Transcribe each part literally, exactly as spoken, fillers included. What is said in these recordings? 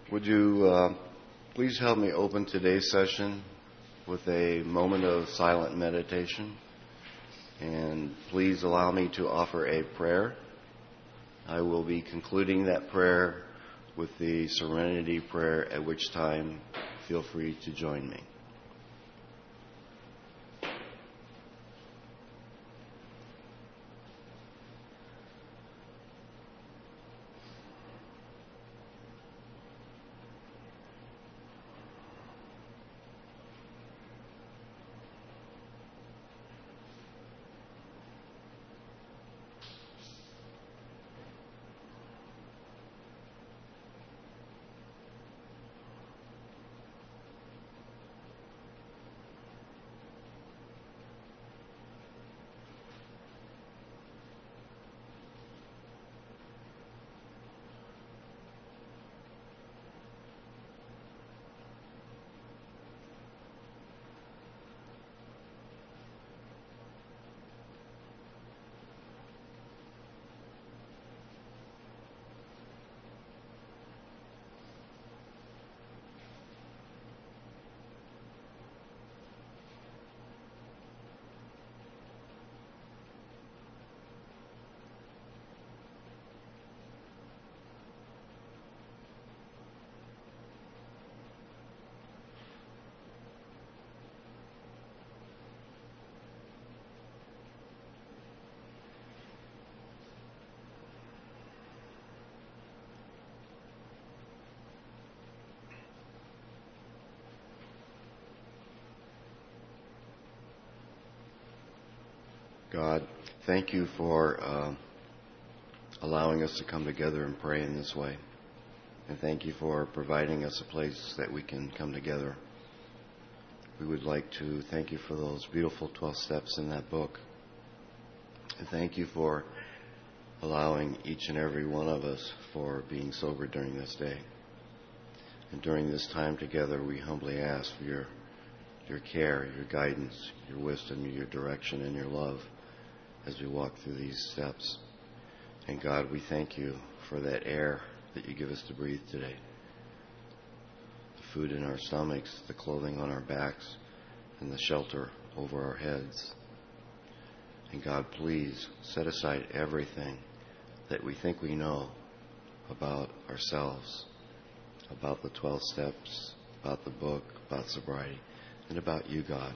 Would you uh, please help me open today's session with a moment of silent meditation? And please allow me to offer a prayer. I will be concluding that prayer with the Serenity Prayer, at which time feel free to join me. God, thank you for uh, allowing us to come together and pray in this way. And thank you for providing us a place that we can come together. We would like to thank you for those beautiful twelve steps in that book. And thank you for allowing each and every one of us for being sober during this day. And during this time together, we humbly ask for your, your care, your guidance, your wisdom, your direction, and your love as we walk through these steps. And God, we thank you for that air that you give us to breathe today. The food in our stomachs, the clothing on our backs, and the shelter over our heads. And God, please set aside everything that we think we know about ourselves, about the twelve steps, about the book, about sobriety, and about you, God.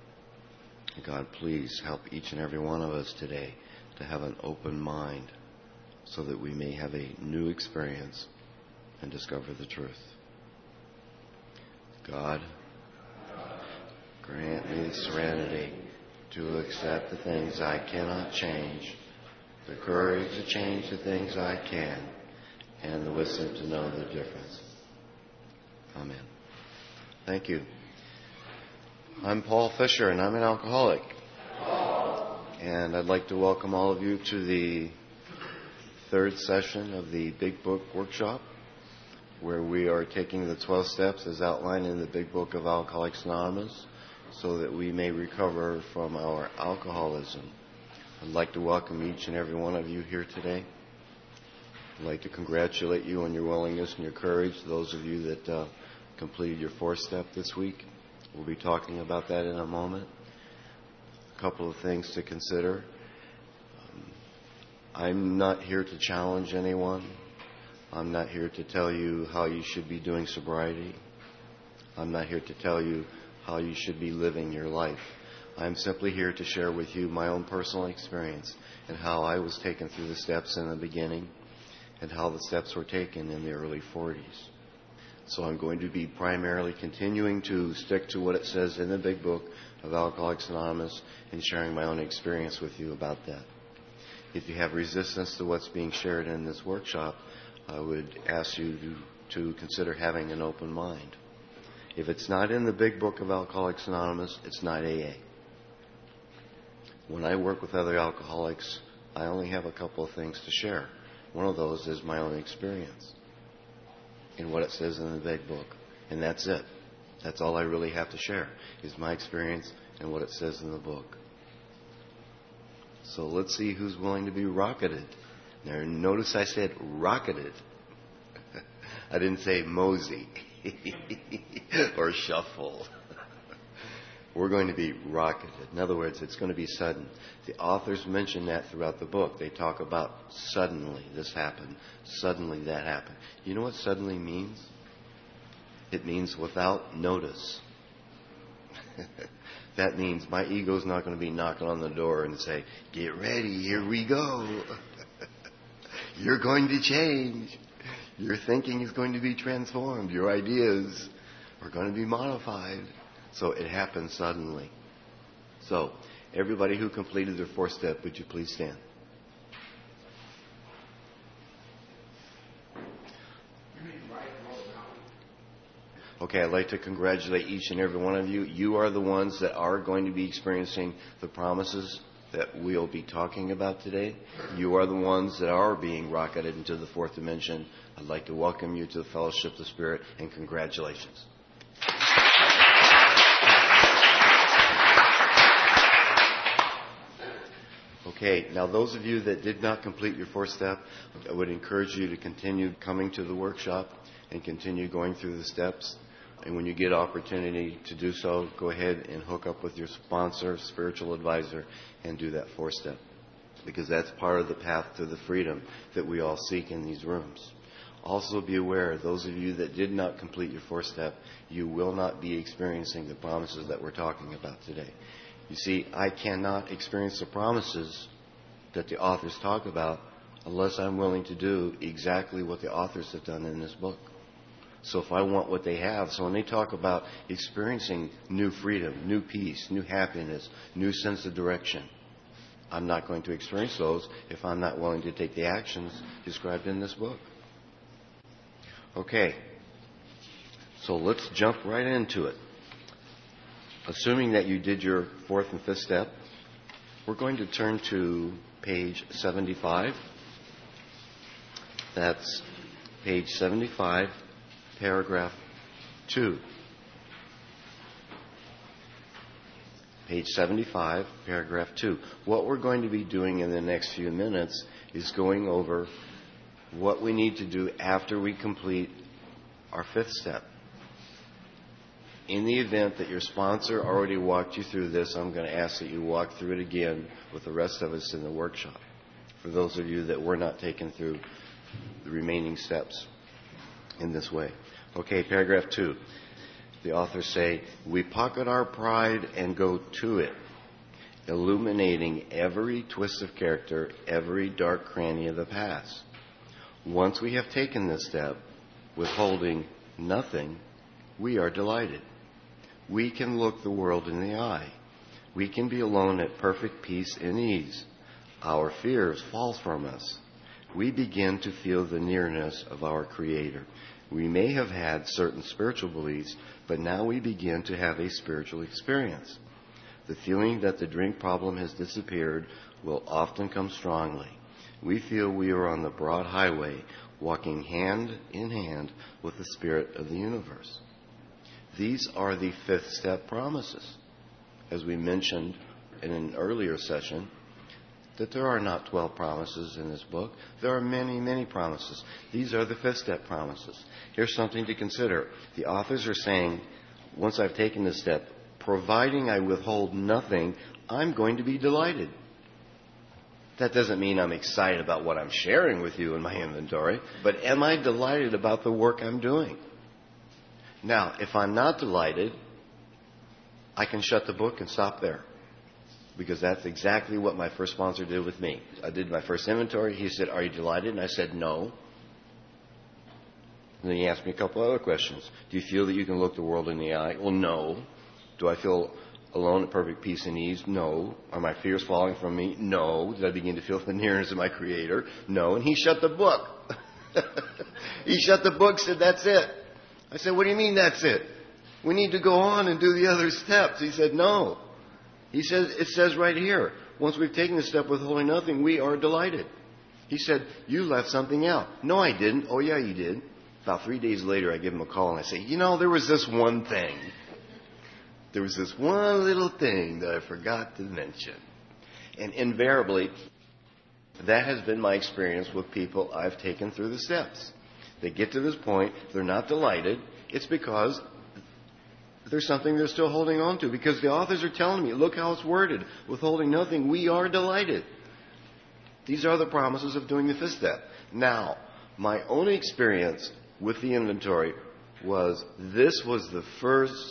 God, please help each and every one of us today to have an open mind so that we may have a new experience and discover the truth. God, grant me the serenity to accept the things I cannot change, the courage to change the things I can, and the wisdom to know the difference. Amen. Thank you. I'm Paul Fisher, and I'm an alcoholic. And I'd like to welcome all of you to the third session of the Big Book Workshop, where we are taking the twelve steps as outlined in the Big Book of Alcoholics Anonymous so that we may recover from our alcoholism. I'd like to welcome each and every one of you here today. I'd like to congratulate you on your willingness and your courage, those of you that uh, completed your fourth step this week. We'll be talking about that in a moment. A couple of things to consider. Um, I'm not here to challenge anyone. I'm not here to tell you how you should be doing sobriety. I'm not here to tell you how you should be living your life. I'm simply here to share with you my own personal experience and how I was taken through the steps in the beginning and how the steps were taken in the early forties. So I'm going to be primarily continuing to stick to what it says in the Big Book of Alcoholics Anonymous and sharing my own experience with you about that. If you have resistance to what's being shared in this workshop, I would ask you to, to consider having an open mind. If it's not in the Big Book of Alcoholics Anonymous, it's not A A. When I work with other alcoholics, I only have a couple of things to share. One of those is my own experience in what it says in the Big Book. And that's it. That's all I really have to share, is my experience and what it says in the book. So let's see who's willing to be rocketed. Now, notice I said rocketed. I didn't say mosey or shuffle. We're going to be rocketed. In other words, it's going to be sudden. The authors mention that throughout the book. They talk about suddenly this happened, suddenly that happened. You know what suddenly means? It means without notice. That means my ego's not going to be knocking on the door and say, get ready, here we go. You're going to change. Your thinking is going to be transformed. Your ideas are going to be modified. So it happened suddenly. So, everybody who completed their fourth step, would you please stand? Okay, I'd like to congratulate each and every one of you. You are the ones that are going to be experiencing the promises that we'll be talking about today. You are the ones that are being rocketed into the fourth dimension. I'd like to welcome you to the Fellowship of the Spirit, and congratulations. Okay, now those of you that did not complete your fourth step, I would encourage you to continue coming to the workshop and continue going through the steps. And when you get opportunity to do so, go ahead and hook up with your sponsor, spiritual advisor, and do that fourth step. Because that's part of the path to the freedom that we all seek in these rooms. Also be aware, those of you that did not complete your fourth step, you will not be experiencing the promises that we're talking about today. You see, I cannot experience the promises that the authors talk about unless I'm willing to do exactly what the authors have done in this book. So if I want what they have, so when they talk about experiencing new freedom, new peace, new happiness, new sense of direction, I'm not going to experience those if I'm not willing to take the actions described in this book. Okay, so let's jump right into it. Assuming that you did your fourth and fifth step, we're going to turn to page seventy-five. That's page seventy-five, paragraph two. Page seventy-five, paragraph two. What we're going to be doing in the next few minutes is going over what we need to do after we complete our fifth step. In the event that your sponsor already walked you through this, I'm going to ask that you walk through it again with the rest of us in the workshop. For those of you that were not taken through the remaining steps in this way. Okay, paragraph two. The authors say, we pocket our pride and go to it, illuminating every twist of character, every dark cranny of the past. Once we have taken this step, withholding nothing, we are delighted. We can look the world in the eye. We can be alone at perfect peace and ease. Our fears fall from us. We begin to feel the nearness of our Creator. We may have had certain spiritual beliefs, but now we begin to have a spiritual experience. The feeling that the drink problem has disappeared will often come strongly. We feel we are on the broad highway, walking hand in hand with the Spirit of the universe. These are the fifth step promises. As we mentioned in an earlier session, that there are not twelve promises in this book. There are many, many promises. These are the fifth step promises. Here's something to consider. The authors are saying, once I've taken this step, providing I withhold nothing, I'm going to be delighted. That doesn't mean I'm excited about what I'm sharing with you in my inventory, but am I delighted about the work I'm doing? Now, if I'm not delighted, I can shut the book and stop there. Because that's exactly what my first sponsor did with me. I did my first inventory. He said, are you delighted? And I said, no. And then he asked me a couple other questions. Do you feel that you can look the world in the eye? Well, no. Do I feel alone at perfect peace and ease? No. Are my fears falling from me? No. Did I begin to feel the nearness of my Creator? No. And he shut the book. He shut the book, said, that's it. I said, what do you mean that's it? We need to go on and do the other steps. He said, no. He says, it says right here, once we've taken the step withholding nothing, we are delighted. He said, you left something out. No, I didn't. Oh, yeah, you did. About three days later, I give him a call and I say, you know, there was this one thing. There was this one little thing that I forgot to mention. And invariably, that has been my experience with people I've taken through the steps. They get to this point, they're not delighted. It's because there's something they're still holding on to. Because the authors are telling me, look how it's worded. Withholding nothing, we are delighted. These are the promises of doing the fifth step. Now, my own experience with the inventory was this was the first,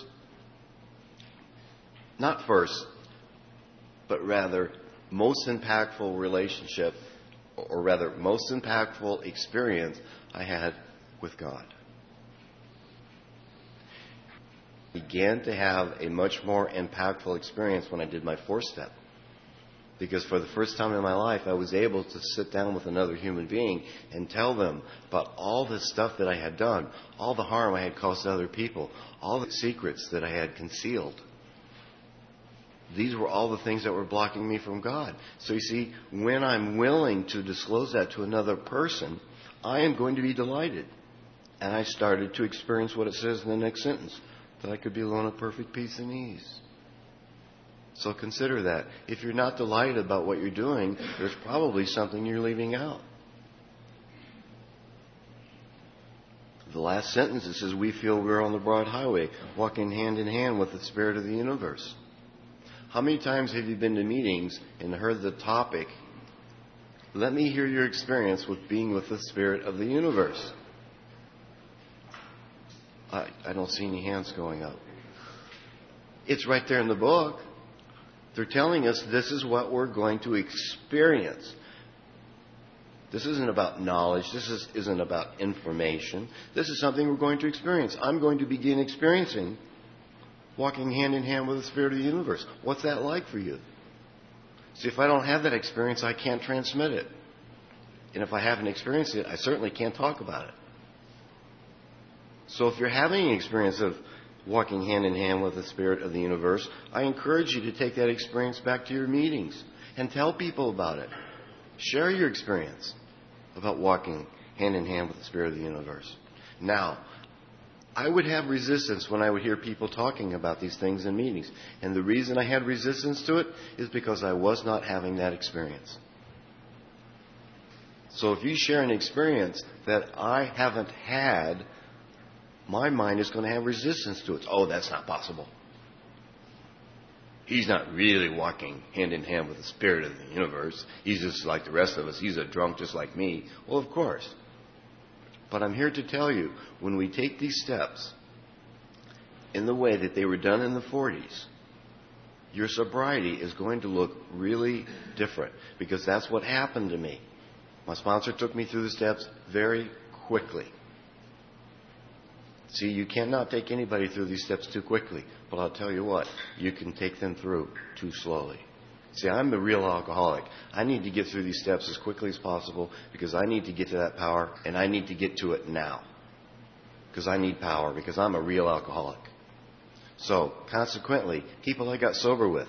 not first, but rather most impactful relationship, or rather most impactful experience I had with God. I began to have a much more impactful experience when I did my fourth step. Because for the first time in my life, I was able to sit down with another human being and tell them about all the stuff that I had done, all the harm I had caused to other people, all the secrets that I had concealed. These were all the things that were blocking me from God. So you see, when I'm willing to disclose that to another person, I am going to be delighted. And I started to experience what it says in the next sentence, that I could be alone at perfect peace and ease. So consider that. If you're not delighted about what you're doing, there's probably something you're leaving out. The last sentence, it says, we feel we're on the broad highway, walking hand in hand with the Spirit of the universe. How many times have you been to meetings and heard the topic, let me hear your experience with being with the Spirit of the universe? I, I don't see any hands going up. It's right there in the book. They're telling us this is what we're going to experience. This isn't about knowledge. This is, isn't about information. This is something we're going to experience. I'm going to begin experiencing walking hand in hand with the Spirit of the universe. What's that like for you? See, if I don't have that experience, I can't transmit it. And if I haven't experienced it, I certainly can't talk about it. So if you're having an experience of walking hand in hand with the Spirit of the universe, I encourage you to take that experience back to your meetings and tell people about it. Share your experience about walking hand in hand with the Spirit of the universe. Now, I would have resistance when I would hear people talking about these things in meetings. And the reason I had resistance to it is because I was not having that experience. So if you share an experience that I haven't had, my mind is going to have resistance to it. Oh, that's not possible. He's not really walking hand in hand with the Spirit of the universe. He's just like the rest of us. He's a drunk just like me. Well, of course. But I'm here to tell you, when we take these steps in the way that they were done in the forties, your sobriety is going to look really different, because that's what happened to me. My sponsor took me through the steps very quickly. See, you cannot take anybody through these steps too quickly. But I'll tell you what, you can take them through too slowly. See, I'm the real alcoholic. I need to get through these steps as quickly as possible because I need to get to that power, and I need to get to it now. Because I need power, because I'm a real alcoholic. So, consequently, people I got sober with,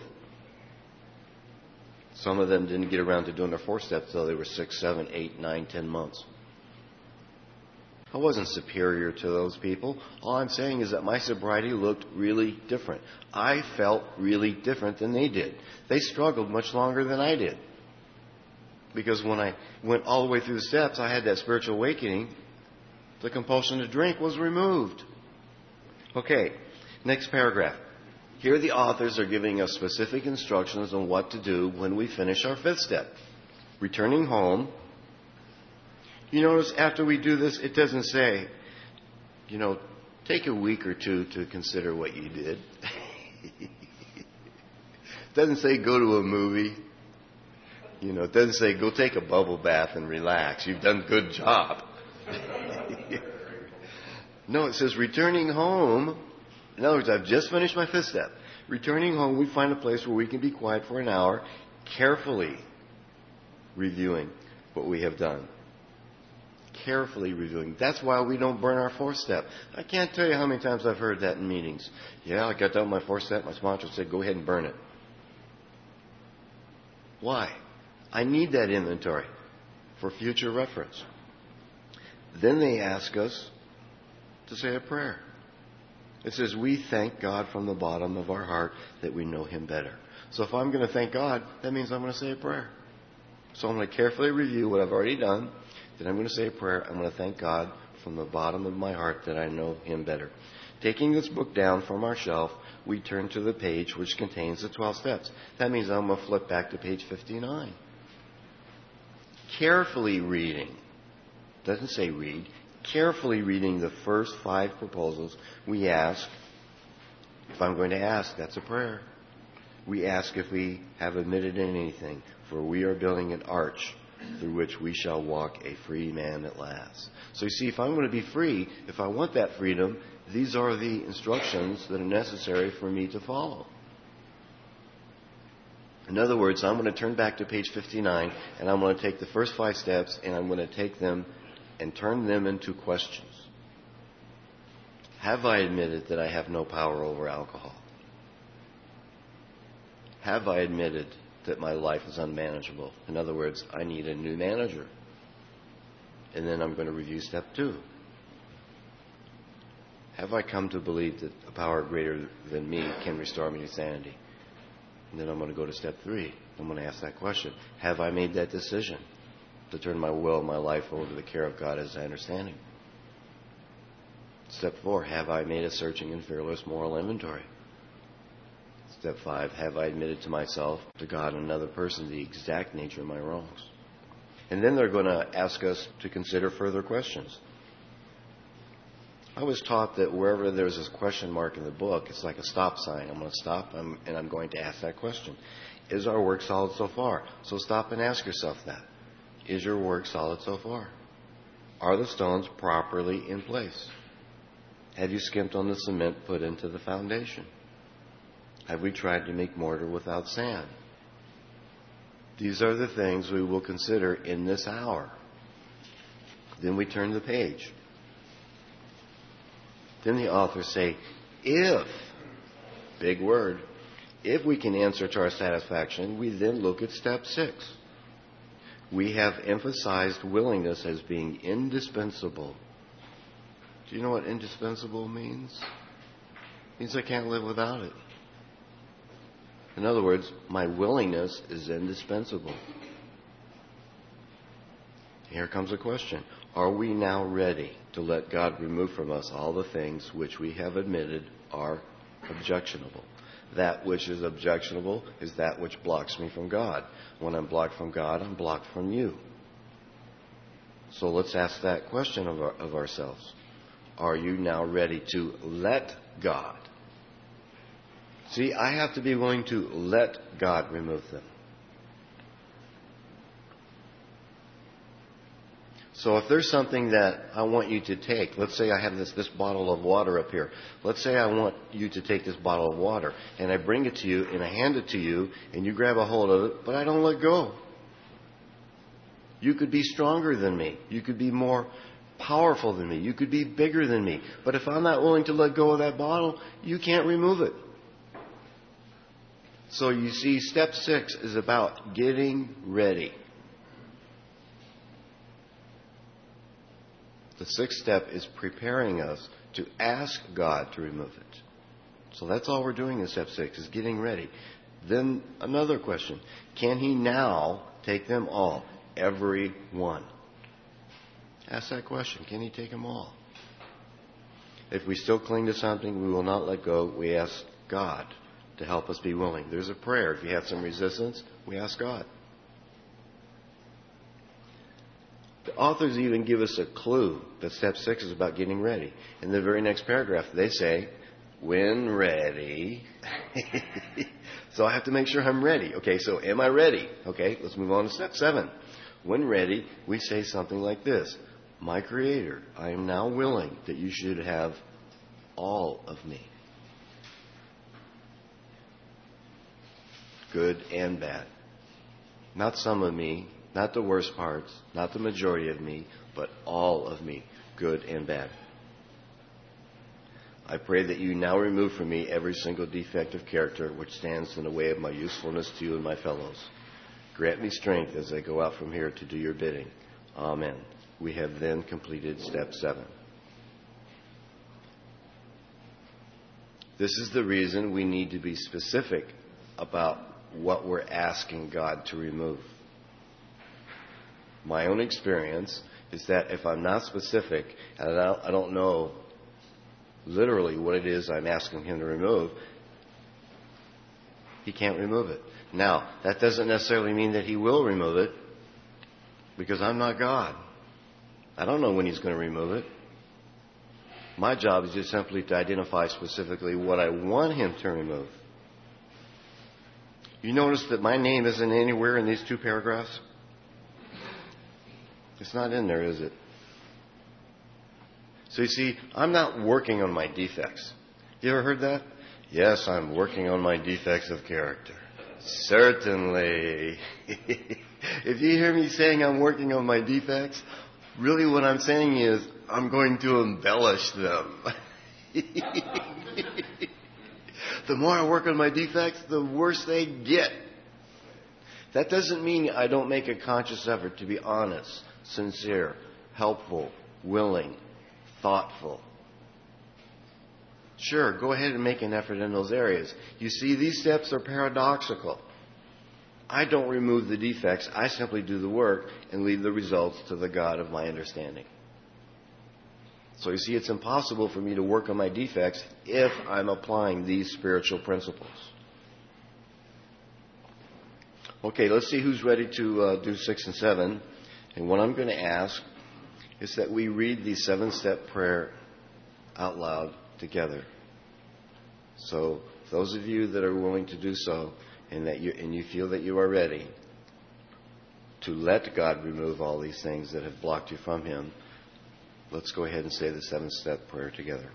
some of them didn't get around to doing their four steps until they were six, seven, eight, nine, ten months. I wasn't superior to those people. All I'm saying is that my sobriety looked really different. I felt really different than they did. They struggled much longer than I did. Because when I went all the way through the steps, I had that spiritual awakening. The compulsion to drink was removed. Okay, next paragraph. Here the authors are giving us specific instructions on what to do when we finish our fifth step. Returning home. You notice after we do this, it doesn't say, you know, take a week or two to consider what you did. It doesn't say go to a movie. You know, it doesn't say go take a bubble bath and relax. You've done a good job. No, it says returning home. In other words, I've just finished my fifth step. Returning home, we find a place where we can be quiet for an hour, carefully reviewing what we have done. Carefully reviewing. That's why we don't burn our fourth step. I can't tell you how many times I've heard that in meetings. Yeah, I got done with my fourth step. My sponsor said, go ahead and burn it. Why? I need that inventory for future reference. Then they ask us to say a prayer. It says, we thank God from the bottom of our heart that we know Him better. So if I'm going to thank God, that means I'm going to say a prayer. So I'm going to carefully review what I've already done. Then I'm going to say a prayer. I'm going to thank God from the bottom of my heart that I know Him better. Taking this book down from our shelf, we turn to the page which contains the twelve steps. That means I'm going to flip back to page fifty-nine. Carefully reading, doesn't say read, carefully reading the first five proposals, we ask, if I'm going to ask, that's a prayer. We ask if we have admitted in anything, for we are building an arch through which we shall walk a free man at last. So you see, if I'm going to be free, if I want that freedom, these are the instructions that are necessary for me to follow. In other words, I'm going to turn back to page fifty-nine, and I'm going to take the first five steps, and I'm going to take them and turn them into questions. Have I admitted that I have no power over alcohol? Have I admitted that my life is unmanageable? In other words, I need a new manager. And then I'm going to review step two. Have I come to believe that a power greater than me can restore me to sanity? And then I'm going to go to step three. I'm going to ask that question. Have I made that decision to turn my will, my life over to the care of God as I understand Him? Step four, have I made a searching and fearless moral inventory? Step five, have I admitted to myself, to God, and another person the exact nature of my wrongs? And then they're going to ask us to consider further questions. I was taught that wherever there's this question mark in the book, it's like a stop sign. I'm going to stop I'm, and I'm going to ask that question. Is our work solid so far? So stop and ask yourself that. Is your work solid so far? Are the stones properly in place? Have you skimped on the cement put into the foundation? Have we tried to make mortar without sand? These are the things we will consider in this hour. Then we turn the page. Then the authors say, if, big word, if we can answer to our satisfaction, we then look at step six. We have emphasized willingness as being indispensable. Do you know what indispensable means? It means I can't live without it. In other words, my willingness is indispensable. Here comes a question. Are we now ready to let God remove from us all the things which we have admitted are objectionable? That which is objectionable is that which blocks me from God. When I'm blocked from God, I'm blocked from you. So let's ask that question of, our, of ourselves. Are you now ready to let God? See, I have to be willing to let God remove them. So if there's something that I want you to take, let's say I have this, this bottle of water up here. Let's say I want you to take this bottle of water, and I bring it to you, and I hand it to you, and you grab a hold of it, but I don't let go. You could be stronger than me. You could be more powerful than me. You could be bigger than me. But if I'm not willing to let go of that bottle, you can't remove it. So you see, step six is about getting ready. The sixth step is preparing us to ask God to remove it. So that's all we're doing in step six, is getting ready. Then another question. Can He now take them all? Every one. Ask that question. Can He take them all? If we still cling to something, we will not let go. We ask God to help us be willing. There's a prayer. If you have some resistance, we ask God. The authors even give us a clue that step six is about getting ready. In the very next paragraph, they say, when ready. So I have to make sure I'm ready. Okay, so am I ready? Okay, let's move on to step seven. When ready, we say something like this. My Creator, I am now willing that you should have all of me. Good and bad. Not some of me, not the worst parts, not the majority of me, but all of me, good and bad. I pray that you now remove from me every single defect of character which stands in the way of my usefulness to you and my fellows. Grant me strength as I go out from here to do your bidding. Amen. We have then completed step seven. This is the reason we need to be specific about what we're asking God to remove. My own experience is that if I'm not specific and I don't, I don't know literally what it is I'm asking him to remove, he can't remove it. Now, that doesn't necessarily mean that he will remove it, because I'm not God. I don't know when he's going to remove it. My job is just simply to identify specifically what I want him to remove. You notice that my name isn't anywhere in these two paragraphs? It's not in there, is it? So you see, I'm not working on my defects. You ever heard that? Yes, I'm working on my defects of character. Certainly. If you hear me saying I'm working on my defects, really what I'm saying is I'm going to embellish them. The more I work on my defects, the worse they get. That doesn't mean I don't make a conscious effort to be honest, sincere, helpful, willing, thoughtful. Sure, go ahead and make an effort in those areas. You see, these steps are paradoxical. I don't remove the defects. I simply do the work and leave the results to the God of my understanding. So you see, it's impossible for me to work on my defects if I'm applying these spiritual principles. Okay, let's see who's ready to uh, do six and seven. And what I'm going to ask is that we read the seven-step prayer out loud together. So those of you that are willing to do so, and that you and you feel that you are ready to let God remove all these things that have blocked you from him, let's go ahead and say the seven-step prayer together.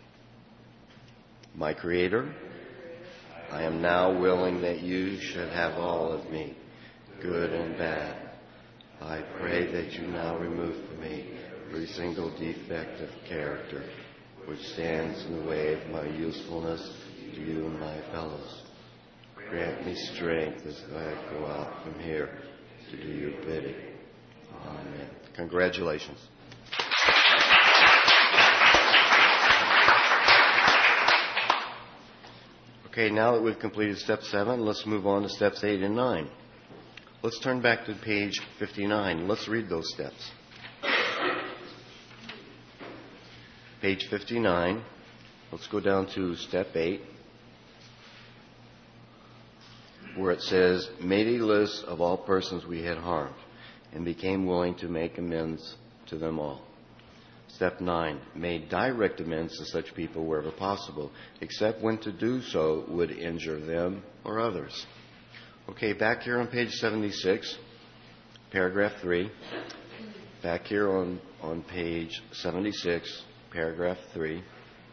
My Creator, I am now willing that you should have all of me, good and bad. I pray that you now remove from me every single defect of character which stands in the way of my usefulness to you and my fellows. Grant me strength as I go out from here to do your bidding. Amen. Congratulations. Okay, now that we've completed step seven, let's move on to steps eight and nine. Let's turn back to page fifty-nine. Let's read those steps. Page fifty-nine. Let's go down to step eight, where it says, made a list of all persons we had harmed and became willing to make amends to them all. Step nine, made direct amends to such people wherever possible, except when to do so would injure them or others. Okay, back here on page seventy-six, paragraph three. Back here on, on page seventy-six, paragraph three.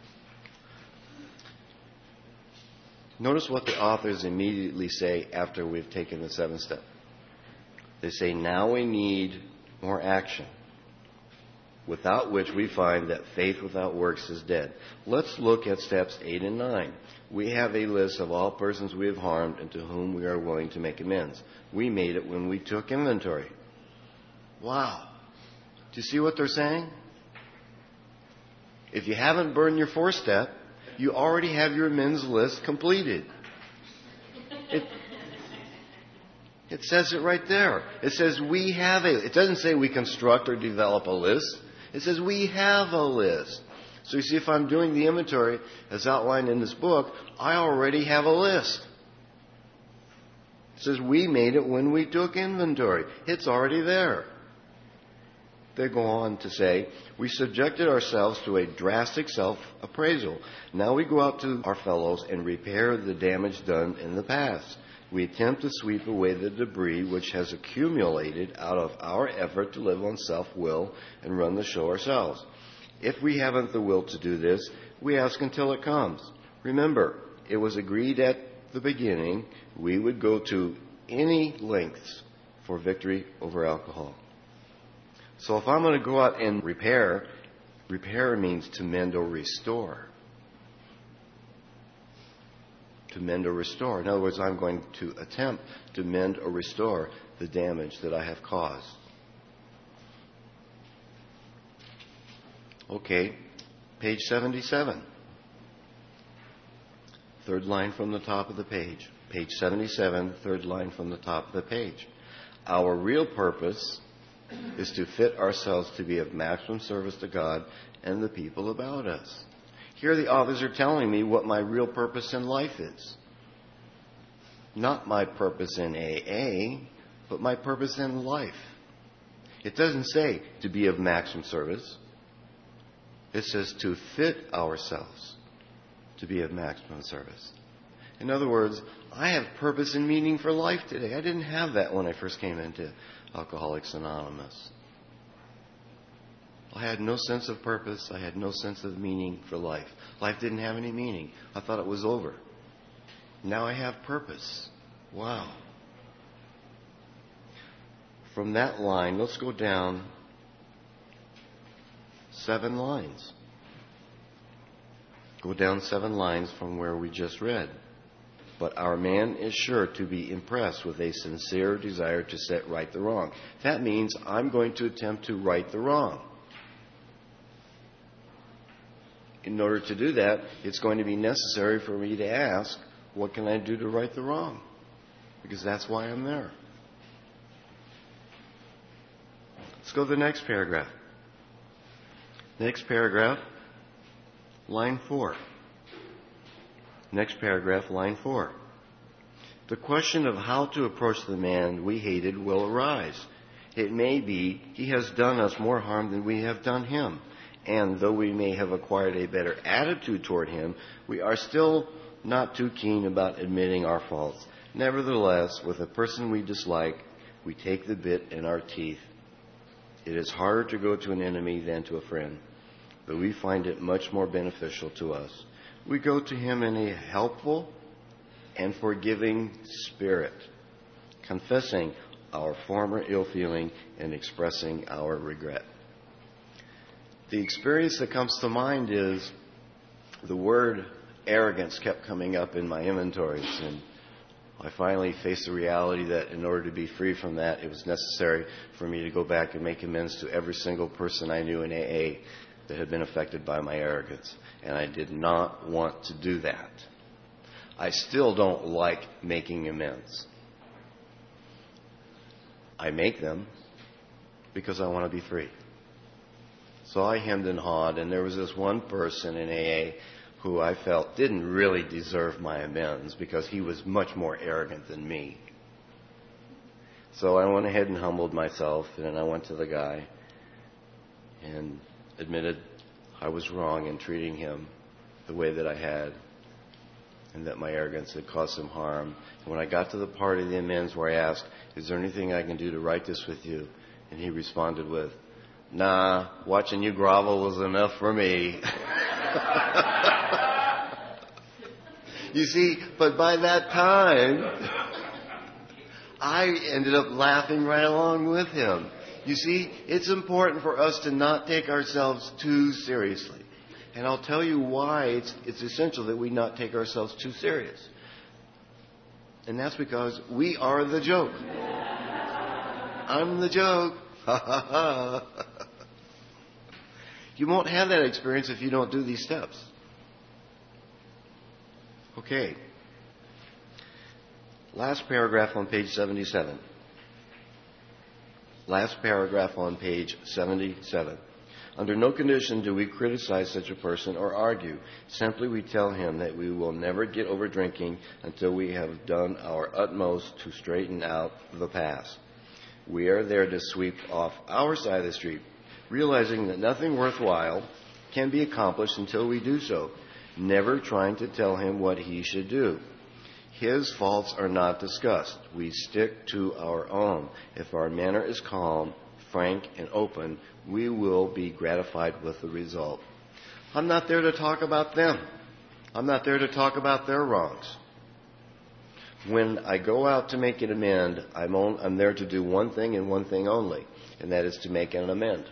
Notice what the authors immediately say after we've taken the seventh step. They say, now we need more action, without which we find that faith without works is dead. Let's look at steps eight and nine. We have a list of all persons we have harmed and to whom we are willing to make amends. We made it when we took inventory. Wow. Do you see what they're saying? If you haven't burned your fourth step, you already have your amends list completed. It, it says it right there. It says we have a, it doesn't say we construct or develop a list. It says we have a list. So you see, if I'm doing the inventory as outlined in this book, I already have a list. It says we made it when we took inventory. It's already there. They go on to say, we subjected ourselves to a drastic self-appraisal. Now we go out to our fellows and repair the damage done in the past. We attempt to sweep away the debris which has accumulated out of our effort to live on self-will and run the show ourselves. If we haven't the will to do this, we ask until it comes. Remember, it was agreed at the beginning we would go to any lengths for victory over alcohol. So if I'm going to go out and repair, repair means to mend or restore. To mend or restore. In other words, I'm going to attempt to mend or restore the damage that I have caused. Okay, page seventy-seven. Third line from the top of the page. Page seventy-seven, third line from the top of the page. Our real purpose is to fit ourselves to be of maximum service to God and the people about us. Here the authors are telling me what my real purpose in life is. Not my purpose in A A, but my purpose in life. It doesn't say to be of maximum service. It says to fit ourselves to be of maximum service. In other words, I have purpose and meaning for life today. I didn't have that when I first came into Alcoholics Anonymous. I had no sense of purpose. I had no sense of meaning for life. Life didn't have any meaning. I thought it was over. Now I have purpose. Wow. From that line, let's go down seven lines. Go down seven lines from where we just read. But our man is sure to be impressed with a sincere desire to set right the wrong. That means I'm going to attempt to right the wrong. In order to do that, it's going to be necessary for me to ask, what can I do to right the wrong? Because that's why I'm there. Let's go to the next paragraph. Next paragraph, line four. Next paragraph, line four. The question of how to approach the man we hated will arise. It may be he has done us more harm than we have done him. And though we may have acquired a better attitude toward him, we are still not too keen about admitting our faults. Nevertheless, with a person we dislike, we take the bit in our teeth. It is harder to go to an enemy than to a friend, but we find it much more beneficial to us. We go to him in a helpful and forgiving spirit, confessing our former ill feeling and expressing our regret. The experience that comes to mind is the word arrogance kept coming up in my inventories, and I finally faced the reality that in order to be free from that, it was necessary for me to go back and make amends to every single person I knew in A A that had been affected by my arrogance. And I did not want to do that. I still don't like making amends. I make them because I want to be free. So I hemmed and hawed, and there was this one person in A A who I felt didn't really deserve my amends because he was much more arrogant than me. So I went ahead and humbled myself, and then I went to the guy and admitted I was wrong in treating him the way that I had, and that my arrogance had caused him harm. And when I got to the part of the amends where I asked, is there anything I can do to right this with you? And he responded with, nah, watching you grovel was enough for me. You see, but by that time, I ended up laughing right along with him. You see, it's important for us to not take ourselves too seriously. And I'll tell you why it's, it's essential that we not take ourselves too serious. And that's because we are the joke. I'm the joke. Ha ha ha. You won't have that experience if you don't do these steps. Okay. Last paragraph on page seventy-seven. Last paragraph on page seventy-seven. Under no condition do we criticize such a person or argue. Simply we tell him that we will never get over drinking until we have done our utmost to straighten out the past. We are there to sweep off our side of the street, realizing that nothing worthwhile can be accomplished until we do so, never trying to tell him what he should do. His faults are not discussed. We stick to our own. If our manner is calm, frank, and open, we will be gratified with the result. I'm not there to talk about them. I'm not there to talk about their wrongs. When I go out to make an amend, I'm, on, I'm there to do one thing and one thing only, and that is to make an amend.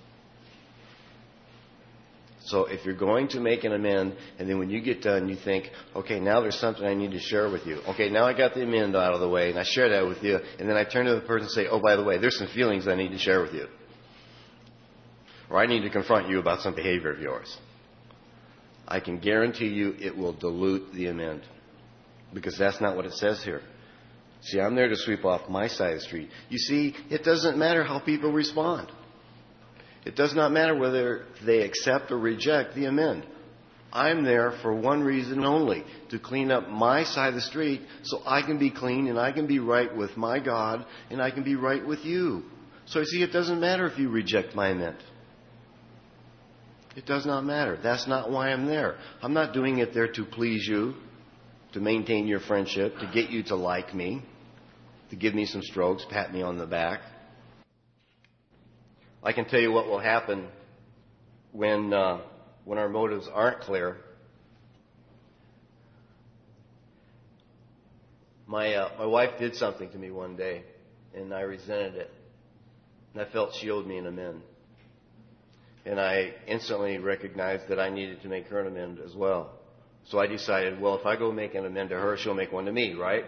So if you're going to make an amend, and then when you get done, you think, okay, now there's something I need to share with you. Okay, now I got the amend out of the way, and I share that with you, and then I turn to the person and say, oh, by the way, there's some feelings I need to share with you. Or I need to confront you about some behavior of yours. I can guarantee you it will dilute the amend. Because that's not what it says here. See, I'm there to sweep off my side of the street. You see, it doesn't matter how people respond. It does not matter whether they accept or reject the amend. I'm there for one reason only, to clean up my side of the street so I can be clean and I can be right with my God and I can be right with you. So you see, it doesn't matter if you reject my amend. It does not matter. That's not why I'm there. I'm not doing it there to please you, to maintain your friendship, to get you to like me, to give me some strokes, pat me on the back. I can tell you what will happen when uh, when our motives aren't clear. My uh, my wife did something to me one day, and I resented it, and I felt she owed me an amend. And I instantly recognized that I needed to make her an amend as well. So I decided, well, if I go make an amend to her, she'll make one to me, right?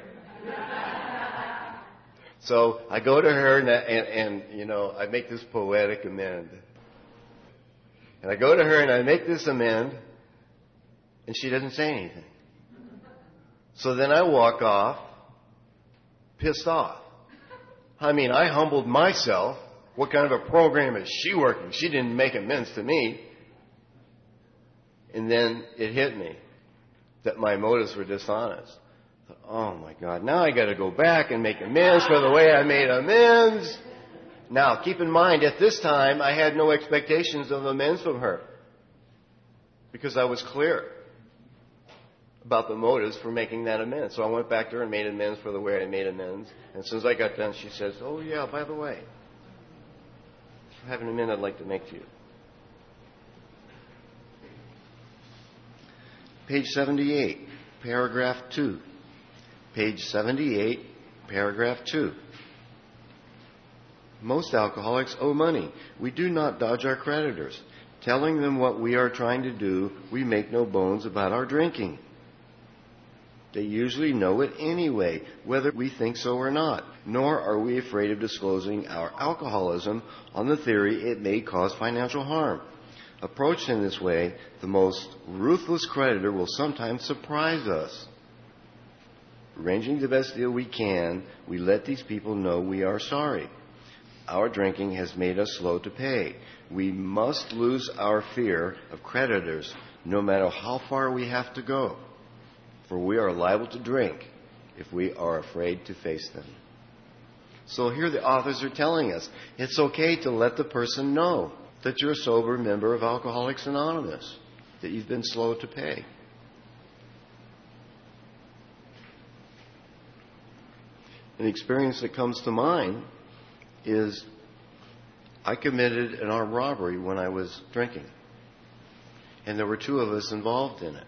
So I go to her and, and, and, you know, I make this poetic amend. And I go to her and I make this amend, and she doesn't say anything. So then I walk off, pissed off. I mean, I humbled myself. What kind of a program is she working? She didn't make amends to me. And then it hit me that my motives were dishonest. Oh my God, now I got to go back and make amends for the way I made amends. Now, keep in mind, at this time, I had no expectations of amends from her because I was clear about the motives for making that amends. So I went back to her and made amends for the way I made amends. And as soon as I got done, she says, oh yeah, by the way, I have an amend I'd like to make to you. Page seventy-eight, paragraph two. Page seventy-eight, paragraph two. Most alcoholics owe money. We do not dodge our creditors. Telling them what we are trying to do, we make no bones about our drinking. They usually know it anyway, whether we think so or not. Nor are we afraid of disclosing our alcoholism on the theory it may cause financial harm. Approached in this way, the most ruthless creditor will sometimes surprise us. Arranging the best deal we can, we let these people know we are sorry. Our drinking has made us slow to pay. We must lose our fear of creditors, no matter how far we have to go. For we are liable to drink if we are afraid to face them. So here the authors are telling us it's okay to let the person know that you're a sober member of Alcoholics Anonymous, that you've been slow to pay. An experience that comes to mind is I committed an armed robbery when I was drinking. And there were two of us involved in it.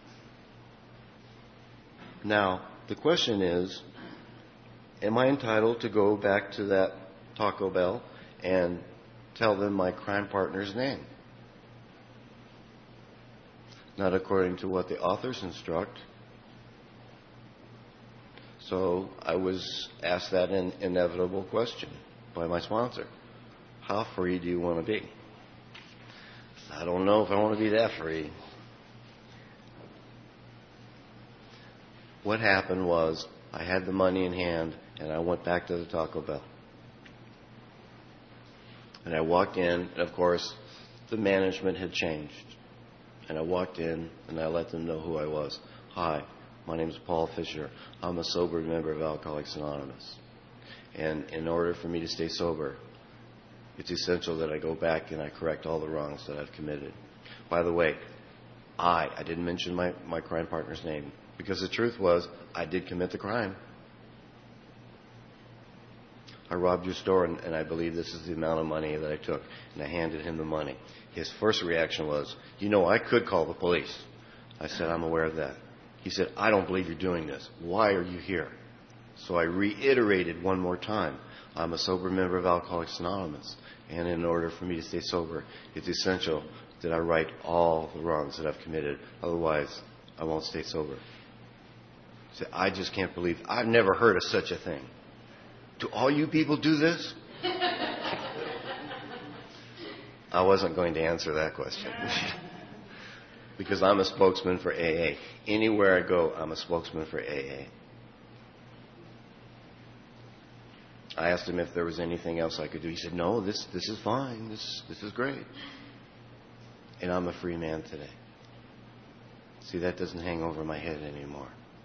Now, the question is, am I entitled to go back to that Taco Bell and tell them my crime partner's name? Not according to what the authors instruct. So I was asked that in, inevitable question by my sponsor. How free do you want to be? I don't know if I want to be that free. What happened was I had the money in hand and I went back to the Taco Bell. And I walked in, and of course, the management had changed. And I walked in and I let them know who I was. Hi, my name is Paul Fisher. I'm a sober member of Alcoholics Anonymous. And in order for me to stay sober, it's essential that I go back and I correct all the wrongs that I've committed. By the way, I, I didn't mention my, my crime partner's name because the truth was I did commit the crime. I robbed your store and, and I believe this is the amount of money that I took. And I handed him the money. His first reaction was, you know, I could call the police. I said, I'm aware of that. He said, I don't believe you're doing this. Why are you here? So I reiterated one more time. I'm a sober member of Alcoholics Anonymous. And in order for me to stay sober, it's essential that I right all the wrongs that I've committed. Otherwise, I won't stay sober. He said, I just can't believe, I've never heard of such a thing. Do all you people do this? I wasn't going to answer that question. Because I'm a spokesman for A A. Anywhere I go, I'm a spokesman for A A. I asked him if there was anything else I could do. He said, no, this, this is fine. This, this is great. And I'm a free man today. See, that doesn't hang over my head anymore.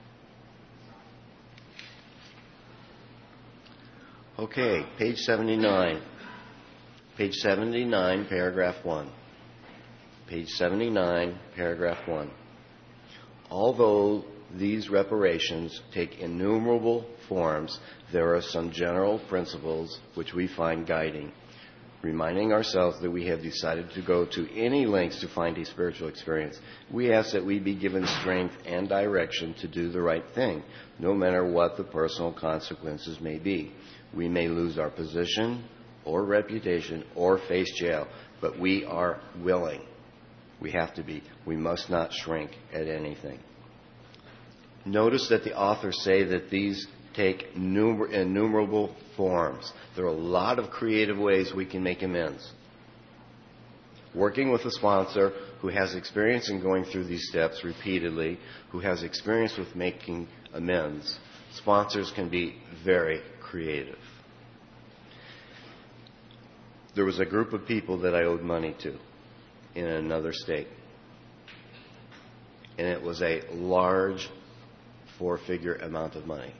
Okay, page seventy-nine. Page seventy-nine, paragraph one. Page seventy-nine, paragraph one. Although these reparations take innumerable forms, there are some general principles which we find guiding, reminding ourselves that we have decided to go to any lengths to find a spiritual experience. We ask that we be given strength and direction to do the right thing, no matter what the personal consequences may be. We may lose our position or reputation or face jail, but we are willing. We have to be. We must not shrink at anything. Notice that the authors say that these take numer- innumerable forms. There are a lot of creative ways we can make amends. Working with a sponsor who has experience in going through these steps repeatedly, who has experience with making amends, sponsors can be very creative. There was a group of people that I owed money to in another state. And it was a large four-figure amount of money.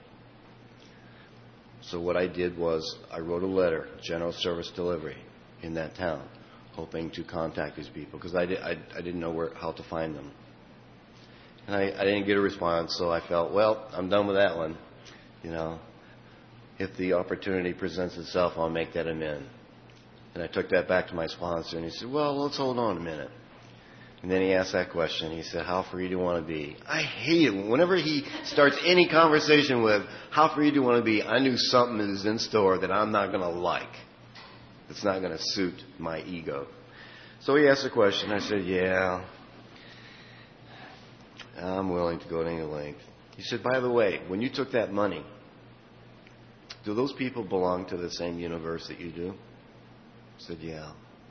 So what I did was I wrote a letter, general service delivery, in that town, hoping to contact these people because I, did, I, I didn't know where, how to find them. And I, I didn't get a response, so I felt, well, I'm done with that one. You know, if the opportunity presents itself, I'll make that amend. And I took that back to my sponsor, and he said, well, let's hold on a minute. And then he asked that question. He said, how free do you want to be? I hate it. Whenever he starts any conversation with, how free do you want to be, I knew something is in store that I'm not going to like. It's not going to suit my ego. So he asked the question. I said, yeah, I'm willing to go to any length. He said, by the way, when you took that money, do those people belong to the same universe that you do? I said, yeah.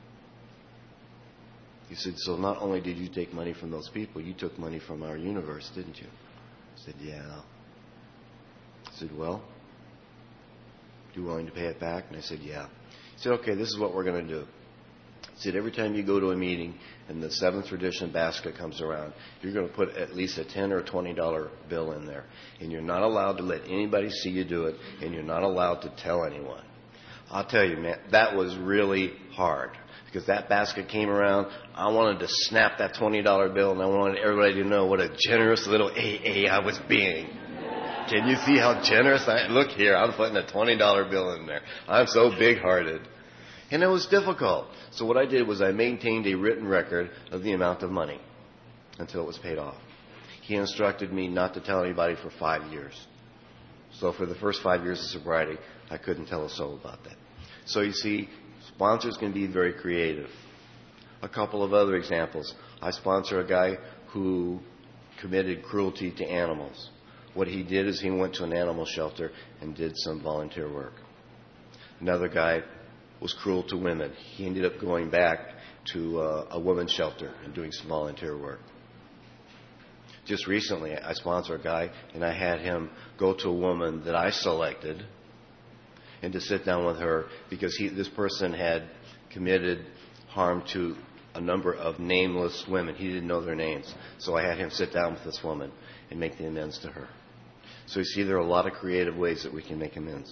He said, so not only did you take money from those people, you took money from our universe, didn't you? I said, yeah. I said, well, you willing to pay it back? And I said, yeah. He said, okay, this is what we're going to do. He said, every time you go to a meeting and the seventh tradition basket comes around, you're going to put at least a ten or twenty dollar bill in there. And you're not allowed to let anybody see you do it, and you're not allowed to tell anyone. I'll tell you, man, that was really hard. Because that basket came around, I wanted to snap that twenty dollar bill, and I wanted everybody to know what a generous little A A I was being. Can you see how generous I am? Look here, I'm putting a twenty dollar bill in there. I'm so big-hearted. And it was difficult. So what I did was I maintained a written record of the amount of money until it was paid off. He instructed me not to tell anybody for five years. So for the first five years of sobriety, I couldn't tell a soul about that. So you see, sponsors can be very creative. A couple of other examples. I sponsor a guy who committed cruelty to animals. What he did is he went to an animal shelter and did some volunteer work. Another guy was cruel to women. He ended up going back to uh, a women's shelter and doing some volunteer work. Just recently, I sponsor a guy, and I had him go to a woman that I selected and to sit down with her because he, this person had committed harm to a number of nameless women. He didn't know their names. So I had him sit down with this woman and make the amends to her. So you see, there are a lot of creative ways that we can make amends.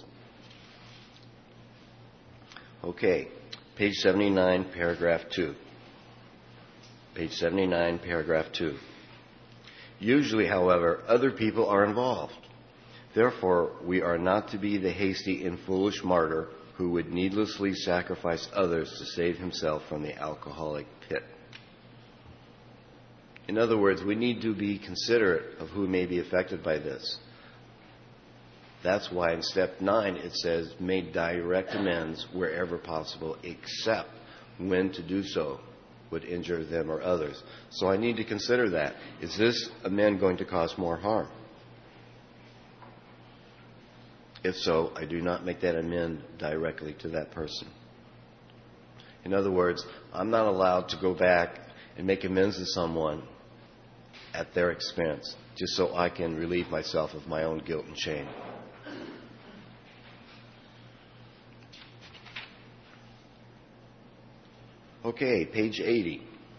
Okay, page seventy-nine, paragraph two. Page seventy-nine, paragraph two. Usually, however, other people are involved. Therefore, we are not to be the hasty and foolish martyr who would needlessly sacrifice others to save himself from the alcoholic pit. In other words, we need to be considerate of who may be affected by this. That's why in step nine it says, make direct amends wherever possible, except when to do so would injure them or others. So I need to consider that. Is this amend going to cause more harm? If so, I do not make that amend directly to that person. In other words, I'm not allowed to go back and make amends to someone at their expense, just so I can relieve myself of my own guilt and shame. Okay, page eighty.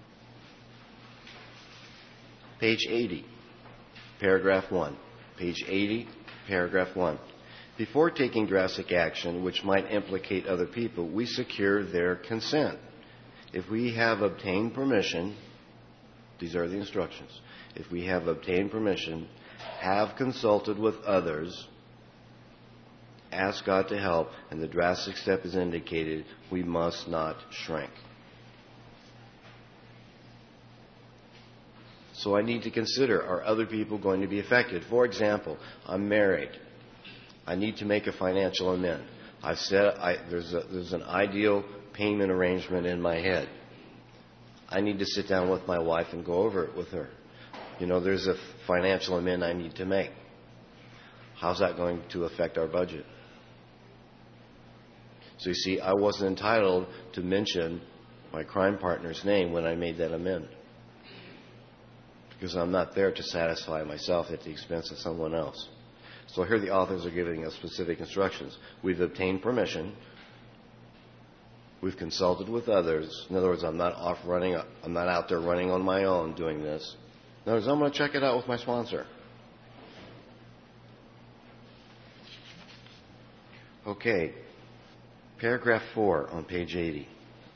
Page eighty, paragraph one. Page eighty, paragraph one. Before taking drastic action which might implicate other people, we secure their consent. If we have obtained permission, these are the instructions. If we have obtained permission, have consulted with others, ask God to help, and the drastic step is indicated, we must not shrink. So I need to consider, are other people going to be affected? For example, I'm married. I need to make a financial amend. I've said I, there's, a, there's an ideal payment arrangement in my head. I need to sit down with my wife and go over it with her. You know, there's a financial amend I need to make. How's that going to affect our budget? So you see, I wasn't entitled to mention my crime partner's name when I made that amend, because I'm not there to satisfy myself at the expense of someone else. So here the authors are giving us specific instructions. We've obtained permission. We've consulted with others. In other words, I'm not off running. I'm not out there running on my own doing this. In other words, I'm going to check it out with my sponsor. Okay. Paragraph four on page eighty.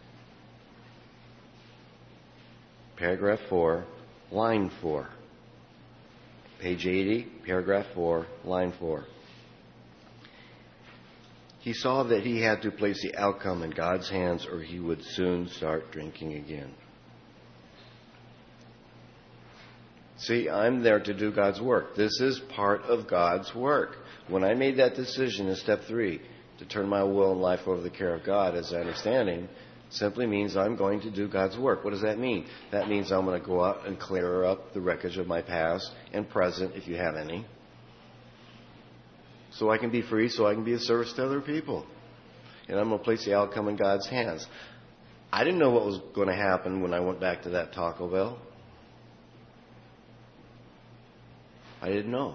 Paragraph four, line four. Page eighty, paragraph four, line four. He saw that he had to place the outcome in God's hands or he would soon start drinking again. See, I'm there to do God's work. This is part of God's work. When I made that decision in step three, to turn my will and life over to the care of God, as I understand Him, simply means I'm going to do God's work. What does that mean? That means I'm going to go out and clear up the wreckage of my past and present, if you have any, so I can be free, so I can be of service to other people. And I'm going to place the outcome in God's hands. I didn't know what was going to happen when I went back to that Taco Bell. I didn't know.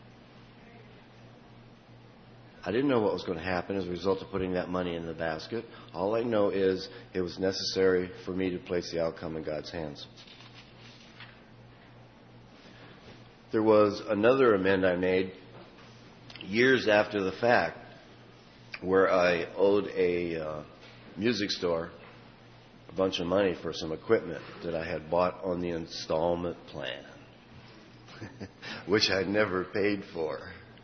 I didn't know what was going to happen as a result of putting that money in the basket. All I know is it was necessary for me to place the outcome in God's hands. There was another amend I made years after the fact where I owed a uh, music store a bunch of money for some equipment that I had bought on the installment plan, which I'd never paid for.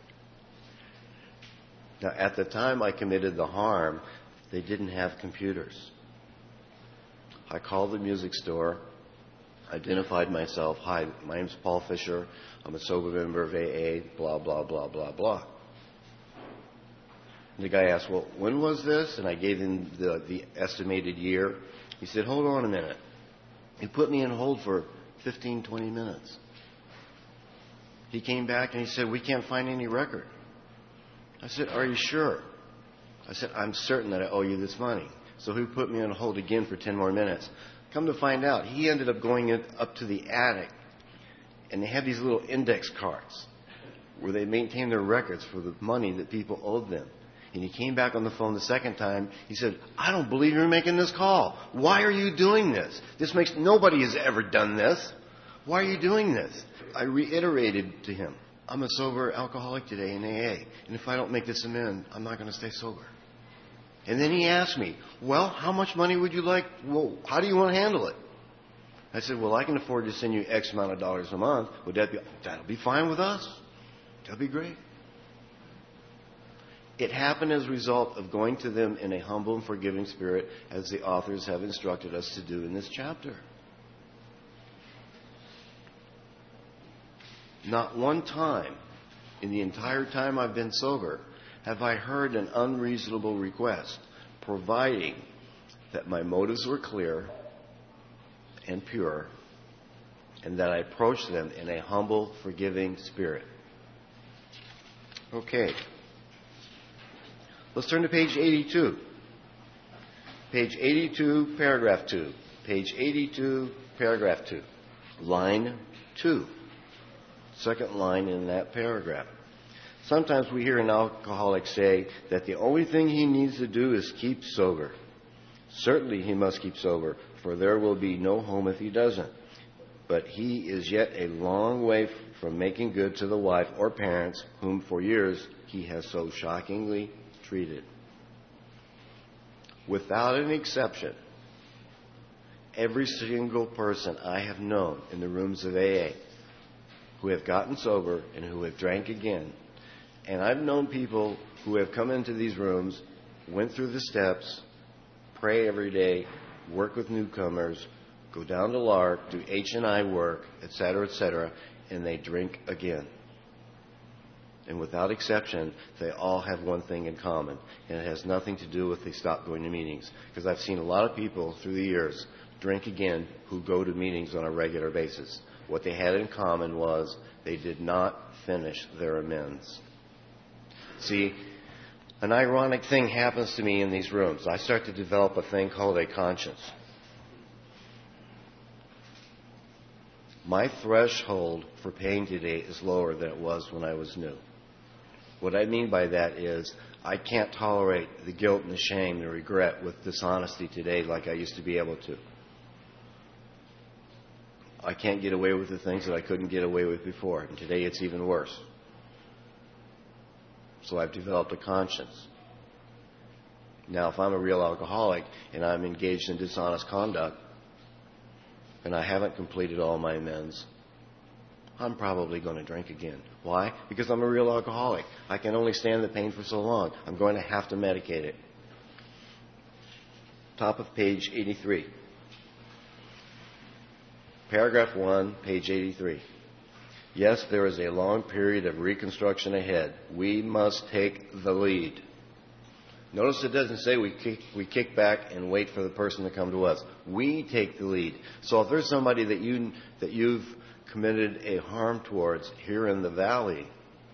Now, at the time I committed the harm, they didn't have computers. I called the music store, identified myself. Hi, my name's Paul Fisher. I'm a sober member of A A, blah, blah, blah, blah, blah. And the guy asked, well, when was this? And I gave him the, the estimated year. He said, hold on a minute. He put me in hold for fifteen, twenty minutes. He came back and he said, we can't find any record. I said, are you sure? I said, I'm certain that I owe you this money. So he put me on hold again for ten more minutes. Come to find out, he ended up going in, up to the attic, and they had these little index cards where they maintained their records for the money that people owed them. And he came back on the phone the second time. He said, I don't believe you're making this call. Why are you doing this? This makes, nobody has ever done this. Why are you doing this? I reiterated to him, I'm a sober alcoholic today in A A, and if I don't make this amend, I'm not going to stay sober. And then he asked me, well, how much money would you like? Well, how do you want to handle it? I said, well, I can afford to send you X amount of dollars a month. Would that be, that'll be fine with us. That'll be great. It happened as a result of going to them in a humble and forgiving spirit, as the authors have instructed us to do in this chapter. Not one time in the entire time I've been sober have I heard an unreasonable request, providing that my motives were clear and pure, and that I approached them in a humble, forgiving spirit. Okay. Let's turn to page eighty-two. Page eighty-two, paragraph two. Page eighty-two, paragraph two. Line two. Second line in that paragraph. Sometimes we hear an alcoholic say that the only thing he needs to do is keep sober. Certainly he must keep sober, for there will be no home if he doesn't. But he is yet a long way from making good to the wife or parents whom for years he has so shockingly treated. Without an exception, every single person I have known in the rooms of A A who have gotten sober and who have drank again, and I've known people who have come into these rooms, went through the steps, pray every day, work with newcomers, go down to Lark, do H and I work, et cetera, et cetera, and they drink again. And without exception, they all have one thing in common, and it has nothing to do with they stop going to meetings. Because I've seen a lot of people through the years drink again who go to meetings on a regular basis. What they had in common was they did not finish their amends. See, an ironic thing happens to me in these rooms. I start to develop a thing called a conscience. My threshold for pain today is lower than it was when I was new. What I mean by that is I can't tolerate the guilt and the shame and the regret with dishonesty today like I used to be able to. I can't get away with the things that I couldn't get away with before, and today it's even worse. So I've developed a conscience. Now, if I'm a real alcoholic and I'm engaged in dishonest conduct and I haven't completed all my amends, I'm probably going to drink again. Why? Because I'm a real alcoholic. I can only stand the pain for so long. I'm going to have to medicate it. Top of page eighty-three. Paragraph one, page eighty-three. Yes, there is a long period of reconstruction ahead. We must take the lead. Notice it doesn't say we kick, we kick back and wait for the person to come to us. We take the lead. So if there's somebody that you that you've committed a harm towards here in the valley,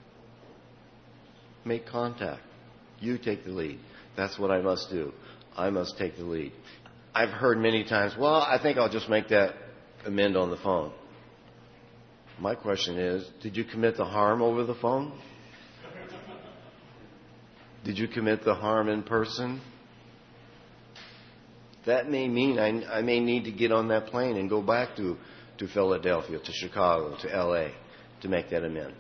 make contact. You take the lead. That's what I must do. I must take the lead. I've heard many times, well, I think I'll just make that amend on the phone. My question is, did you commit the harm over the phone? Did you commit the harm in person? That may mean I, I may need to get on that plane and go back to, to Philadelphia, to Chicago, to L A to make that amend.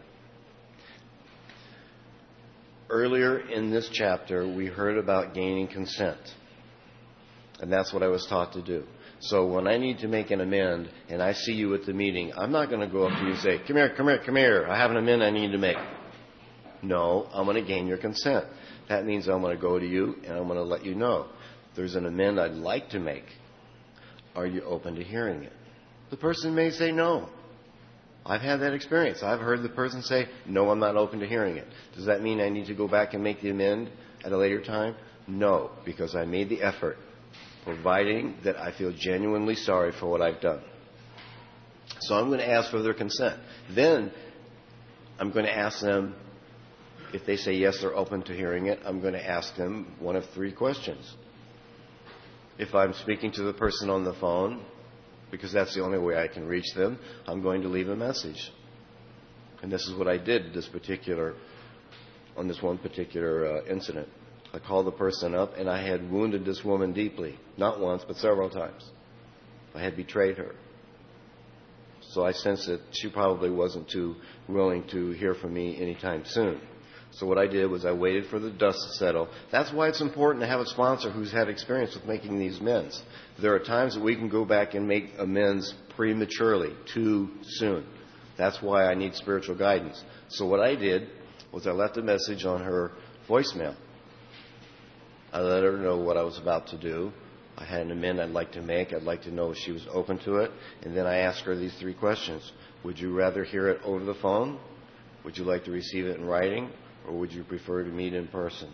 Earlier in this chapter, we heard about gaining consent. And that's what I was taught to do. So when I need to make an amend and I see you at the meeting, I'm not going to go up to you and say, come here, come here, come here. I have an amend I need to make. No, I'm going to gain your consent. That means I'm going to go to you and I'm going to let you know. There's an amend I'd like to make. Are you open to hearing it? The person may say no. I've had that experience. I've heard the person say, no, I'm not open to hearing it. Does that mean I need to go back and make the amend at a later time? No, because I made the effort, providing that I feel genuinely sorry for what I've done. So I'm going to ask for their consent. Then I'm going to ask them, if they say yes, they're open to hearing it, I'm going to ask them one of three questions. If I'm speaking to the person on the phone, because that's the only way I can reach them, I'm going to leave a message. And this is what I did this particular, on this one particular uh, incident. I called the person up, and I had wounded this woman deeply. Not once, but several times. I had betrayed her. So I sensed that she probably wasn't too willing to hear from me anytime soon. So what I did was I waited for the dust to settle. That's why it's important to have a sponsor who's had experience with making these amends. There are times that we can go back and make amends prematurely, too soon. That's why I need spiritual guidance. So what I did was I left a message on her voicemail. I let her know what I was about to do. I had an amend I'd like to make. I'd like to know if she was open to it. And then I asked her these three questions. Would you rather hear it over the phone? Would you like to receive it in writing? Or would you prefer to meet in person?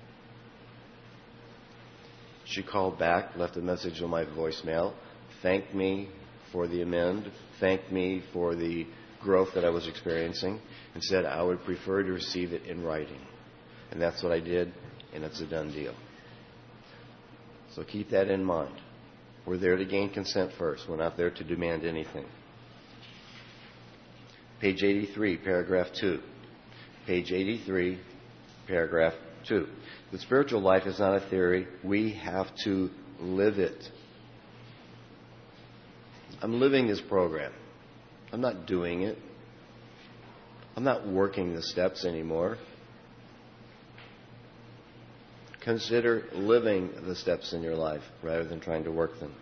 She called back, left a message on my voicemail, thanked me for the amend, thanked me for the growth that I was experiencing, and said I would prefer to receive it in writing. And that's what I did, and it's a done deal. So keep that in mind. We're there to gain consent first. We're not there to demand anything. Page eighty-three, paragraph two. Page eighty-three, paragraph two. The spiritual life is not a theory. We have to live it. I'm living this program. I'm not doing it. I'm not working the steps anymore. Consider living the steps in your life rather than trying to work them.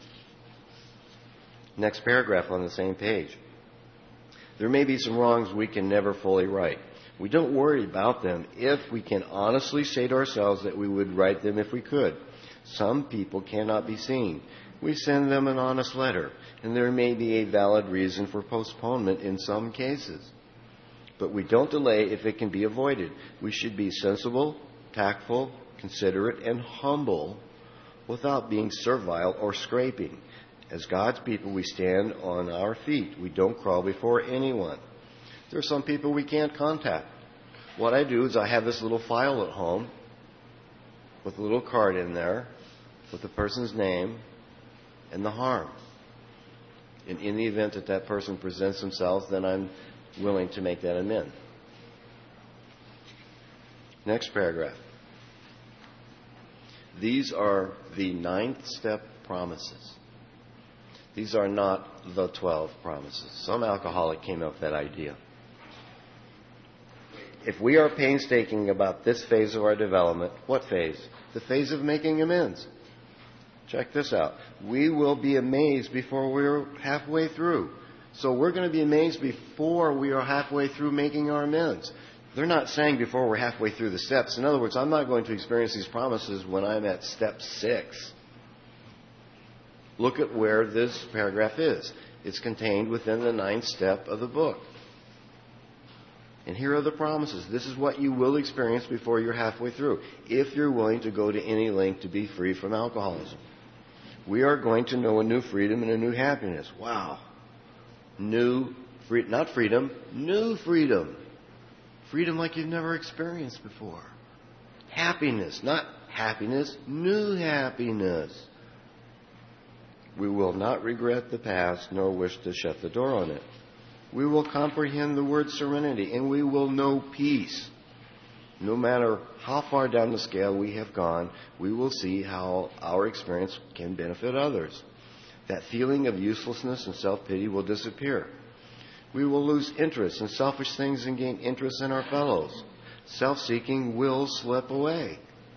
Next paragraph on the same page. There may be some wrongs we can never fully right. We don't worry about them if we can honestly say to ourselves that we would right them if we could. Some people cannot be seen. We send them an honest letter, and there may be a valid reason for postponement in some cases. But we don't delay if it can be avoided. We should be sensible, tactful, considerate, and humble without being servile or scraping. As God's people, we stand on our feet. We don't crawl before anyone. There are some people we can't contact. What I do is I have this little file at home with a little card in there with the person's name and the harm. And in the event that that person presents themselves, then I'm willing to make that amend. Next paragraph. These are the ninth step promises. These are not the twelve promises. Some alcoholic came up with that idea. If we are painstaking about this phase of our development, what phase? The phase of making amends. Check this out. We will be amazed before we're halfway through. So we're going to be amazed before we are halfway through making our amends. They're not saying before we're halfway through the steps. In other words, I'm not going to experience these promises when I'm at step six. Look at where this paragraph is. It's contained within the ninth step of the book. And here are the promises. This is what you will experience before you're halfway through, if you're willing to go to any length to be free from alcoholism. We are going to know a new freedom and a new happiness. Wow. New freedom, not freedom, new freedom. Freedom like you've never experienced before. Happiness, not happiness, new happiness. We will not regret the past nor wish to shut the door on it. We will comprehend the word serenity, and we will know peace. No matter how far down the scale we have gone, we will see how our experience can benefit others. That feeling of uselessness and self-pity will disappear. We will lose interest in selfish things and gain interest in our fellows. Self-seeking will slip away.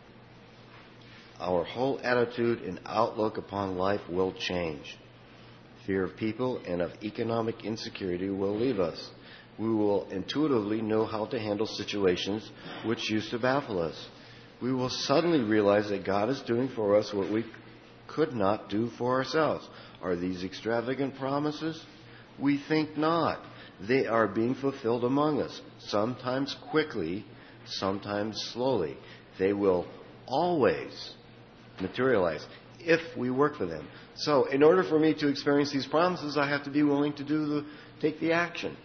Our whole attitude and outlook upon life will change. Fear of people and of economic insecurity will leave us. We will intuitively know how to handle situations which used to baffle us. We will suddenly realize that God is doing for us what we could not do for ourselves. Are these extravagant promises? We think not. They are being fulfilled among us, sometimes quickly, sometimes slowly. They will always materialize if we work for them. So, in order for me to experience these promises, I have to be willing to do the take the action.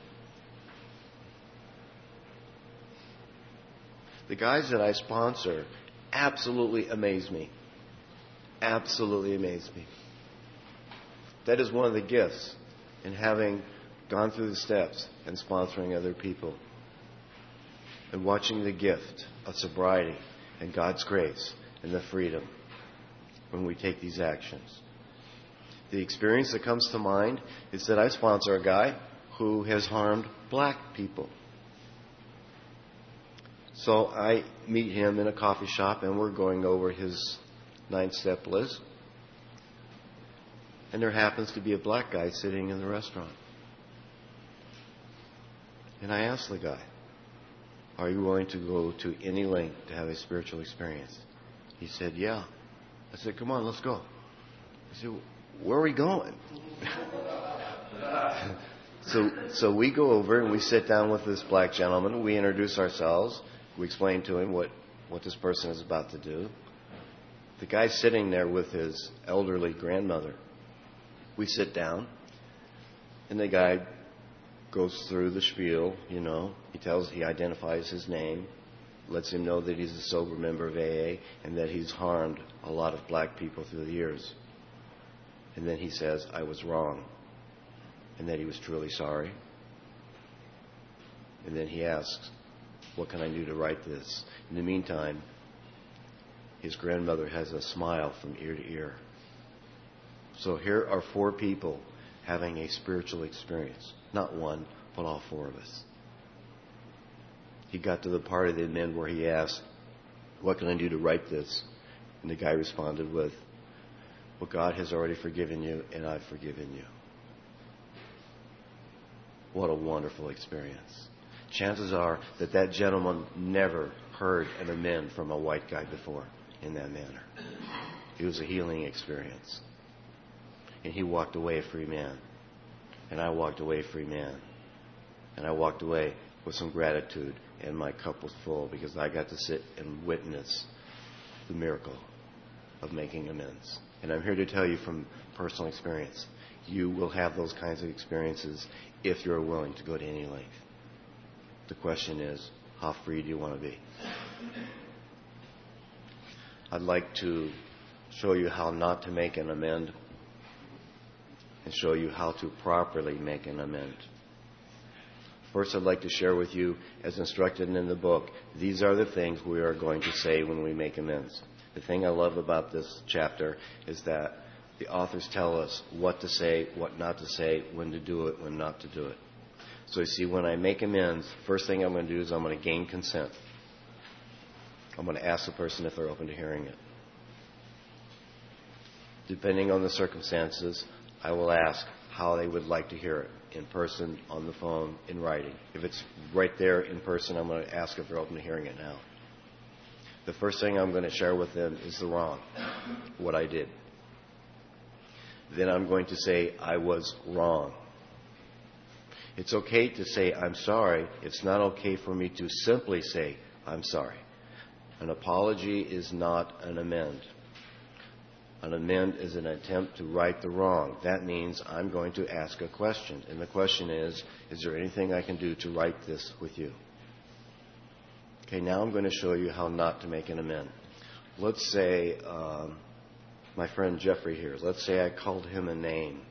The guys that I sponsor absolutely amaze me. Absolutely amaze me. That is one of the gifts in having gone through the steps and sponsoring other people. And watching the gift of sobriety and God's grace and the freedom when we take these actions. The experience that comes to mind is that I sponsor a guy who has harmed black people. So I meet him in a coffee shop and we're going over his nine-step list. And there happens to be a black guy sitting in the restaurant. And I asked the guy, are you willing to go to any length to have a spiritual experience? He said, yeah. I said, come on, let's go. I said, where are we going? so so we go over and we sit down with this black gentleman. We introduce ourselves. We explain to him what, what this person is about to do. The guy's sitting there with his elderly grandmother. We sit down, and the guy goes through the spiel, you know. He tells, he identifies his name, lets him know that he's a sober member of A A and that he's harmed a lot of black people through the years. And then he says, I was wrong, and that he was truly sorry. And then he asks, what can I do to right this? In the meantime, his grandmother has a smile from ear to ear. So here are four people having a spiritual experience. Not one, but all four of us. He got to the part of the amend where he asked, what can I do to right this? And the guy responded with, well, God has already forgiven you, and I've forgiven you. What a wonderful experience. Chances are that that gentleman never heard an amend from a white guy before in that manner. It was a healing experience. And he walked away a free man. And I walked away a free man. And I walked away with some gratitude, and my cup was full because I got to sit and witness the miracle of making amends. And I'm here to tell you from personal experience, you will have those kinds of experiences if you're willing to go to any length. The question is, how free do you want to be? I'd like to show you how not to make an amend and show you how to properly make an amend. First, I'd like to share with you, as instructed in the book, these are the things we are going to say when we make amends. The thing I love about this chapter is that the authors tell us what to say, what not to say, when to do it, when not to do it. So you see, when I make amends, first thing I'm going to do is I'm going to gain consent. I'm going to ask the person if they're open to hearing it. Depending on the circumstances, I will ask how they would like to hear it, in person, on the phone, in writing. If it's right there in person, I'm going to ask if they're open to hearing it now. The first thing I'm going to share with them is the wrong, what I did. Then I'm going to say, I was wrong. It's okay to say, I'm sorry. It's not okay for me to simply say, I'm sorry. An apology is not an amend. An amend is an attempt to right the wrong. That means I'm going to ask a question. And the question is, is there anything I can do to right this with you? Okay, now I'm going to show you how not to make an amend. Let's say, um, my friend Jeffrey here, let's say I called him a name.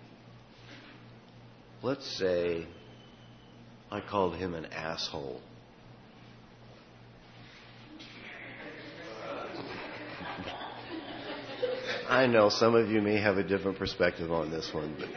Let's say I called him an asshole. I know some of you may have a different perspective on this one, but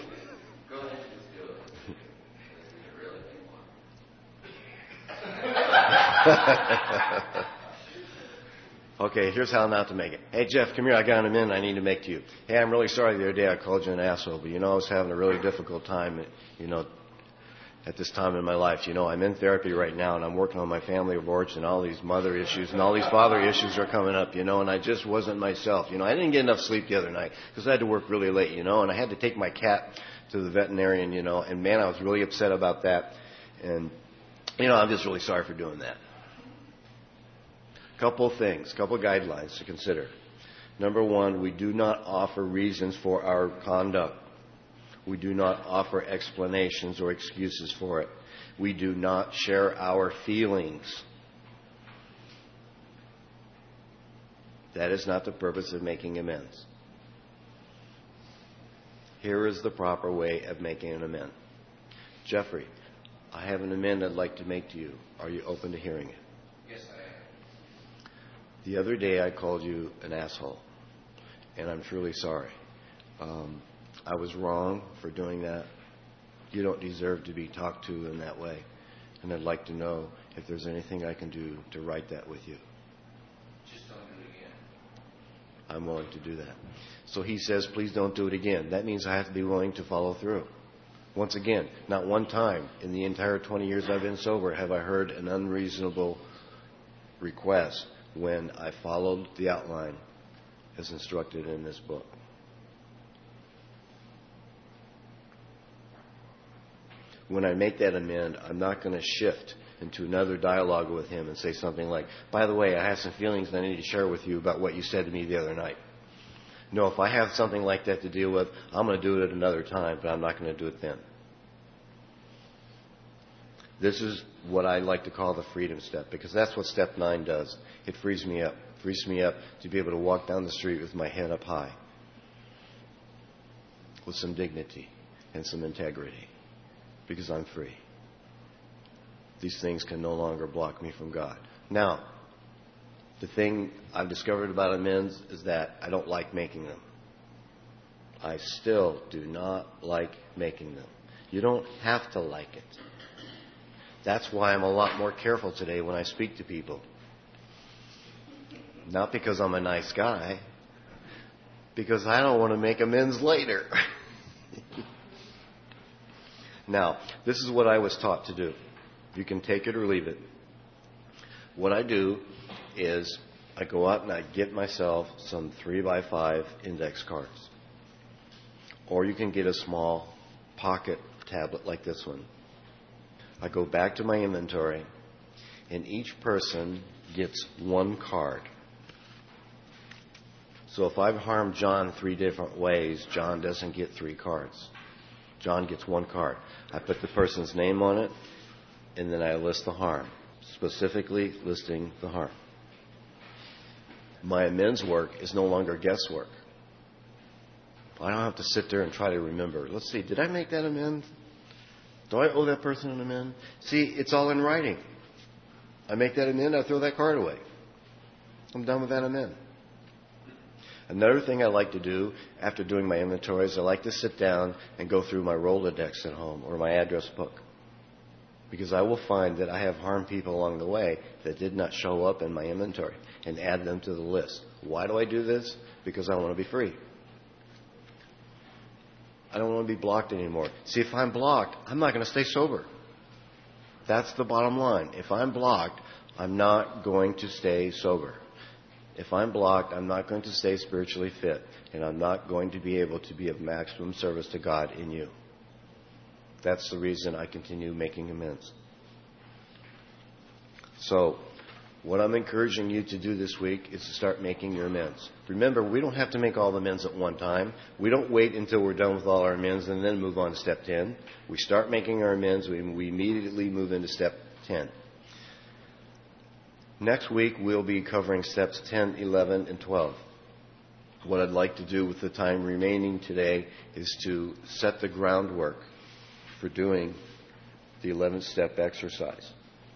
okay, here's how not to make it. Hey, Jeff, come here. I got an amendment I need to make to you. Hey, I'm really sorry the other day I called you an asshole, but, you know, I was having a really difficult time, you know, at this time in my life. You know, I'm in therapy right now, and I'm working on my family of origin, and all these mother issues, and all these father issues are coming up, you know, and I just wasn't myself. You know, I didn't get enough sleep the other night because I had to work really late, you know, and I had to take my cat to the veterinarian, you know, and, man, I was really upset about that. And, you know, I'm just really sorry for doing that. Couple of things, couple of guidelines to consider. Number one, we do not offer reasons for our conduct. We do not offer explanations or excuses for it. We do not share our feelings. That is not the purpose of making amends. Here is the proper way of making an amend. Jeffrey, I have an amend I'd like to make to you. Are you open to hearing it? Yes, I am. The other day I called you an asshole, and I'm truly sorry. Um, I was wrong for doing that. You don't deserve to be talked to in that way. And I'd like to know if there's anything I can do to right that with you. Just don't do it again. I'm willing to do that. So he says, please don't do it again. That means I have to be willing to follow through. Once again, not one time in the entire twenty years I've been sober have I heard an unreasonable request when I followed the outline as instructed in this book. When I make that amend, I'm not going to shift into another dialogue with him and say something like, by the way, I have some feelings that I need to share with you about what you said to me the other night. No, if I have something like that to deal with, I'm going to do it at another time, but I'm not going to do it then. This is what I like to call the freedom step, because that's what step nine does. It frees me up. It frees me up to be able to walk down the street with my head up high, with some dignity and some integrity. Because I'm free. These things can no longer block me from God. Now, the thing I've discovered about amends is that I don't like making them. I still do not like making them. You don't have to like it. That's why I'm a lot more careful today when I speak to people. Not because I'm a nice guy, because I don't want to make amends later. Now, this is what I was taught to do. You can take it or leave it. What I do is I go out and I get myself some three by five index cards. Or you can get a small pocket tablet like this one. I go back to my inventory, and each person gets one card. So if I've harmed John three different ways, John doesn't get three cards. John gets one card. I put the person's name on it, and then I list the harm, specifically listing the harm. My amends work is no longer guesswork. I don't have to sit there and try to remember. Let's see, did I make that amend? Do I owe that person an amend? See, it's all in writing. I make that amend, I throw that card away. I'm done with that amend. Another thing I like to do after doing my inventories, I like to sit down and go through my Rolodex at home or my address book. Because I will find that I have harmed people along the way that did not show up in my inventory and add them to the list. Why do I do this? Because I want to be free. I don't want to be blocked anymore. See, if I'm blocked, I'm not going to stay sober. That's the bottom line. If I'm blocked, I'm not going to stay sober. If I'm blocked, I'm not going to stay spiritually fit, and I'm not going to be able to be of maximum service to God in you. That's the reason I continue making amends. So, what I'm encouraging you to do this week is to start making your amends. Remember, we don't have to make all the amends at one time. We don't wait until we're done with all our amends and then move on to step ten. We start making our amends, we, we immediately move into step ten. Next week, we'll be covering steps ten, eleven, and twelve. What I'd like to do with the time remaining today is to set the groundwork for doing the eleventh step exercise.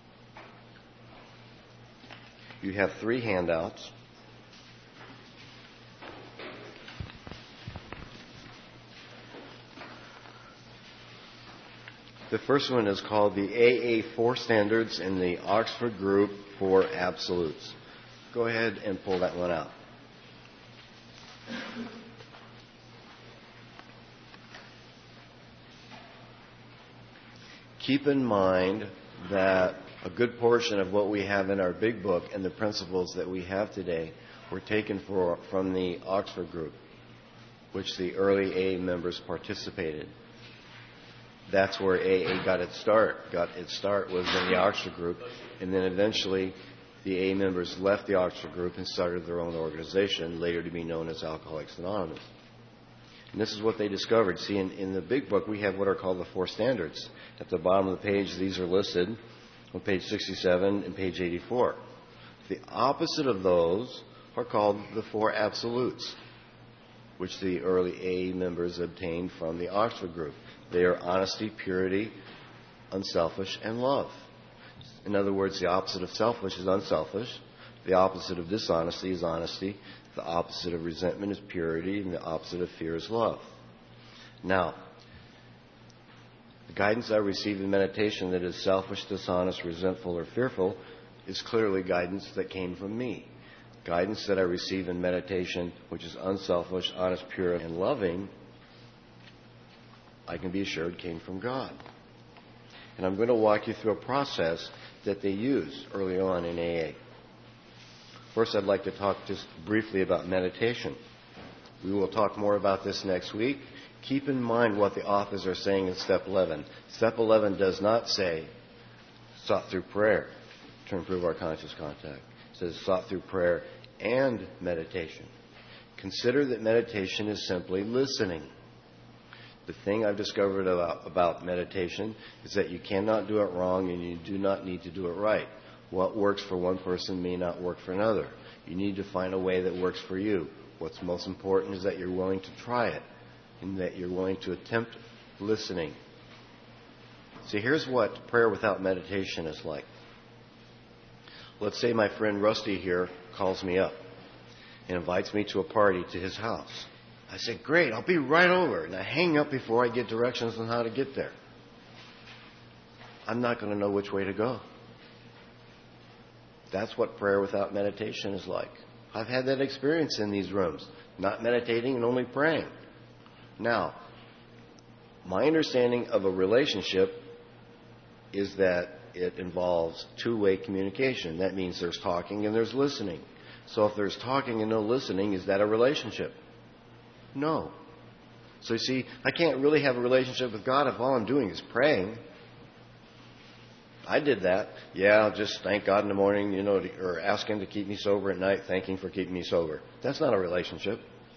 You have three handouts. The first one is called the A A Four Standards in the Oxford Group for Absolutes. Go ahead and pull that one out. Keep in mind that a good portion of what we have in our big book and the principles that we have today were taken for, from the Oxford Group, which the early A A members participated. That's where A A got its start. Got its start was in the Oxford Group, and then eventually the A A members left the Oxford Group and started their own organization, later to be known as Alcoholics Anonymous. And this is what they discovered. See, in, in the big book, we have what are called the four standards. At the bottom of the page, these are listed on page sixty-seven and page eighty-four. The opposite of those are called the four absolutes, which the early A A members obtained from the Oxford Group. They are honesty, purity, unselfish, and love. In other words, the opposite of selfish is unselfish. The opposite of dishonesty is honesty. The opposite of resentment is purity, and the opposite of fear is love. Now, the guidance I receive in meditation that is selfish, dishonest, resentful, or fearful is clearly guidance that came from me. Guidance that I receive in meditation, which is unselfish, honest, pure, and loving, I can be assured came from God. And I'm going to walk you through a process that they use early on in A A. First, I'd like to talk just briefly about meditation. We will talk more about this next week. Keep in mind what the authors are saying in step eleven. Step eleven does not say, sought through prayer to improve our conscious contact. It says, sought through prayer and meditation. Consider that meditation is simply listening. The thing I've discovered about, about meditation is that you cannot do it wrong and you do not need to do it right. What works for one person may not work for another. You need to find a way that works for you. What's most important is that you're willing to try it and that you're willing to attempt listening. See, here's what prayer without meditation is like. Let's say my friend Rusty here calls me up and invites me to a party to his house. I said, great, I'll be right over. And I hang up before I get directions on how to get there. I'm not going to know which way to go. That's what prayer without meditation is like. I've had that experience in these rooms. Not meditating and only praying. Now, my understanding of a relationship is that it involves two-way communication. That means there's talking and there's listening. So if there's talking and no listening, is that a relationship? No. So you see, I can't really have a relationship with God if all I'm doing is praying. I did that. Yeah, I'll just thank God in the morning, you know, or ask Him to keep me sober at night, thank Him for keeping me sober. That's not a relationship.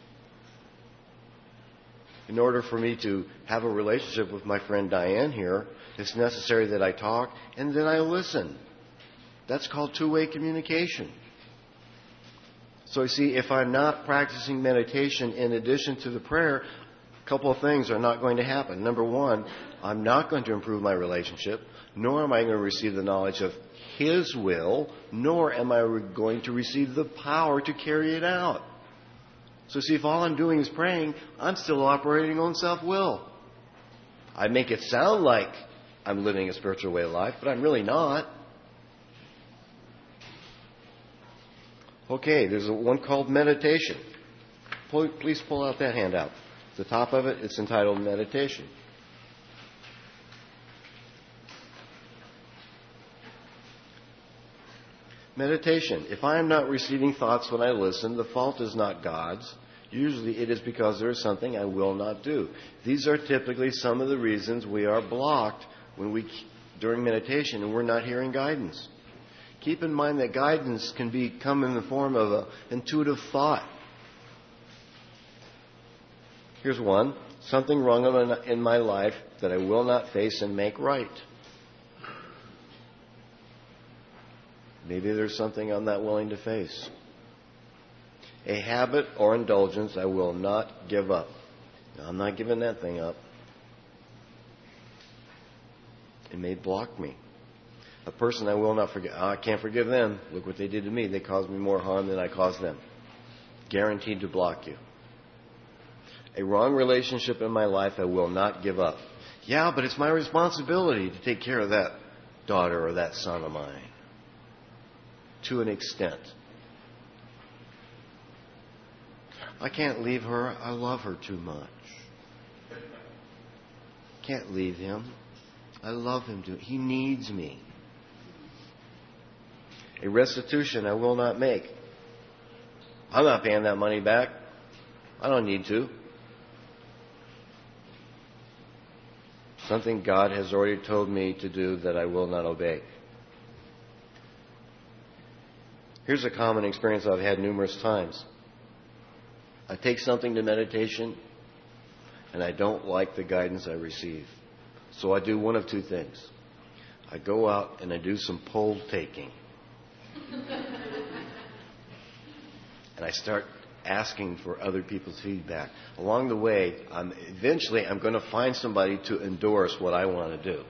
In order for me to have a relationship with my friend Diane here, it's necessary that I talk and that I listen. That's called two-way communication. So you see, if I'm not practicing meditation in addition to the prayer, a couple of things are not going to happen. Number one, I'm not going to improve my relationship, nor am I going to receive the knowledge of His will, nor am I going to receive the power to carry it out. So see, if all I'm doing is praying, I'm still operating on self-will. I make it sound like I'm living a spiritual way of life, but I'm really not. Okay, there's one called meditation. Please pull out that handout. At the top of it, it's entitled Meditation. Meditation. If I am not receiving thoughts when I listen, the fault is not God's. Usually it is because there is something I will not do. These are typically some of the reasons we are blocked when we during meditation and we're not hearing guidance. Keep in mind that guidance can be come in the form of an intuitive thought. Here's one. Something wrong in my life that I will not face and make right. Maybe there's something I'm not willing to face. A habit or indulgence I will not give up. Now, I'm not giving that thing up. It may block me. A person I will not forgive. Oh, I can't forgive them. Look what they did to me. They caused me more harm than I caused them. Guaranteed to block you. A wrong relationship in my life I will not give up. Yeah, but it's my responsibility to take care of that daughter or that son of mine. To an extent. I can't leave her. I love her too much. Can't leave him. I love him too. He needs me. A restitution I will not make. I'm not paying that money back. I don't need to. Something God has already told me to do that I will not obey. Here's a common experience I've had numerous times. I take something to meditation, and I don't like the guidance I receive. So I do one of two things. I go out and I do some poll taking. And I start asking for other people's feedback. Along the way, I'm, eventually I'm going to find somebody to endorse what I want to do.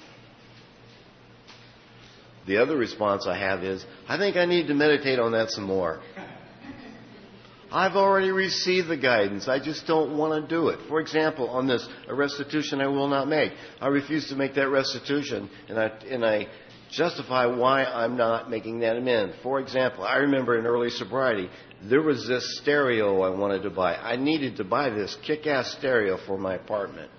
The other response I have is, I think I need to meditate on that some more. I've already received the guidance. I just don't want to do it. For example, on this, a restitution I will not make. I refuse to make that restitution, and I, and I justify why I'm not making that amend. For example, I remember in early sobriety, there was this stereo I wanted to buy. I needed to buy this kick-ass stereo for my apartment.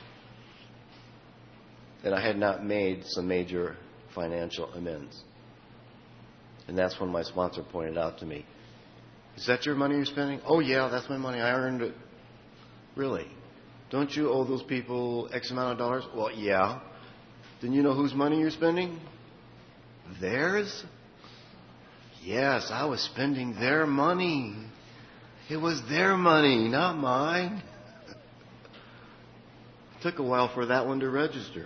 And I had not made some major financial amends. And that's when my sponsor pointed out to me, is that your money you're spending? Oh, yeah, that's my money. I earned it. Really? Don't you owe those people X amount of dollars? Well, yeah. Then you know whose money you're spending? Theirs? Yes, I was spending their money. It was their money, not mine. It took a while for that one to register.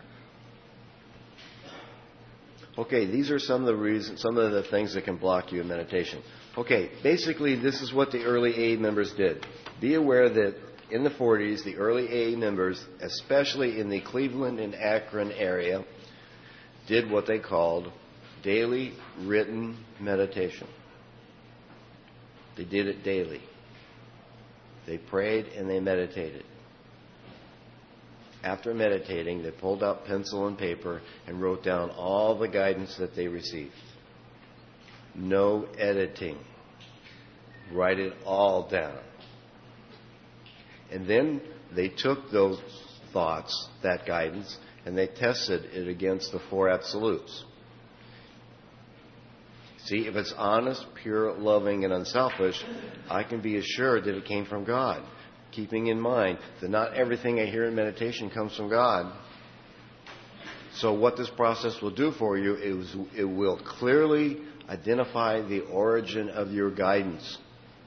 Okay, these are some of the reasons, some of the things that can block you in meditation. Okay, basically this is what the early A A members did. Be aware that in the forties, the early A A members, especially in the Cleveland and Akron area, did what they called daily written meditation. They did it daily. They prayed and they meditated. After meditating, they pulled out pencil and paper and wrote down all the guidance that they received. No editing. Write it all down. And then they took those thoughts, that guidance, and they tested it against the four absolutes. See, if it's honest, pure, loving, and unselfish, I can be assured that it came from God, keeping in mind that not everything I hear in meditation comes from God. So what this process will do for you is it will clearly identify the origin of your guidance.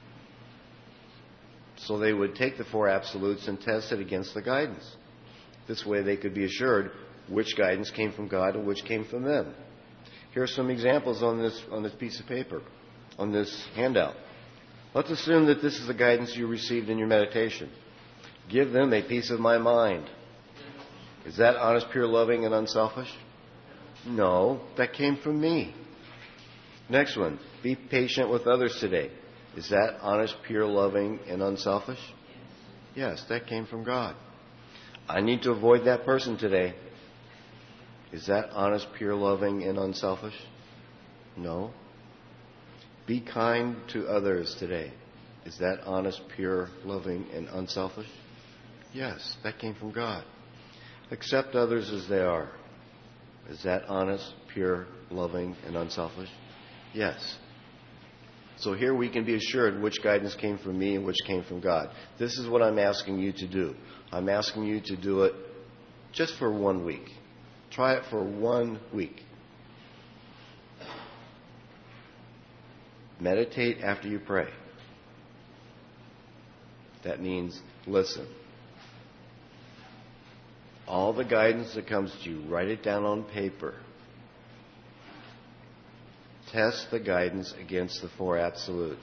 So they would take the four absolutes and test it against the guidance. This way they could be assured which guidance came from God and which came from them. Here are some examples on this on this piece of paper, on this handout. Let's assume that this is the guidance you received in your meditation. Give them a piece of my mind. Is that honest, pure, loving, and unselfish? No, that came from me. Next one, be patient with others today. Is that honest, pure, loving, and unselfish? Yes, that came from God. I need to avoid that person today. Is that honest, pure, loving, and unselfish? No. Be kind to others today. Is that honest, pure, loving, and unselfish? Yes, that came from God. Accept others as they are. Is that honest, pure, loving, and unselfish? Yes. So here we can be assured which guidance came from me and which came from God. This is what I'm asking you to do. I'm asking you to do it just for one week. Try it for one week. Meditate after you pray. That means listen. All the guidance that comes to you, write it down on paper. Test the guidance against the four absolutes.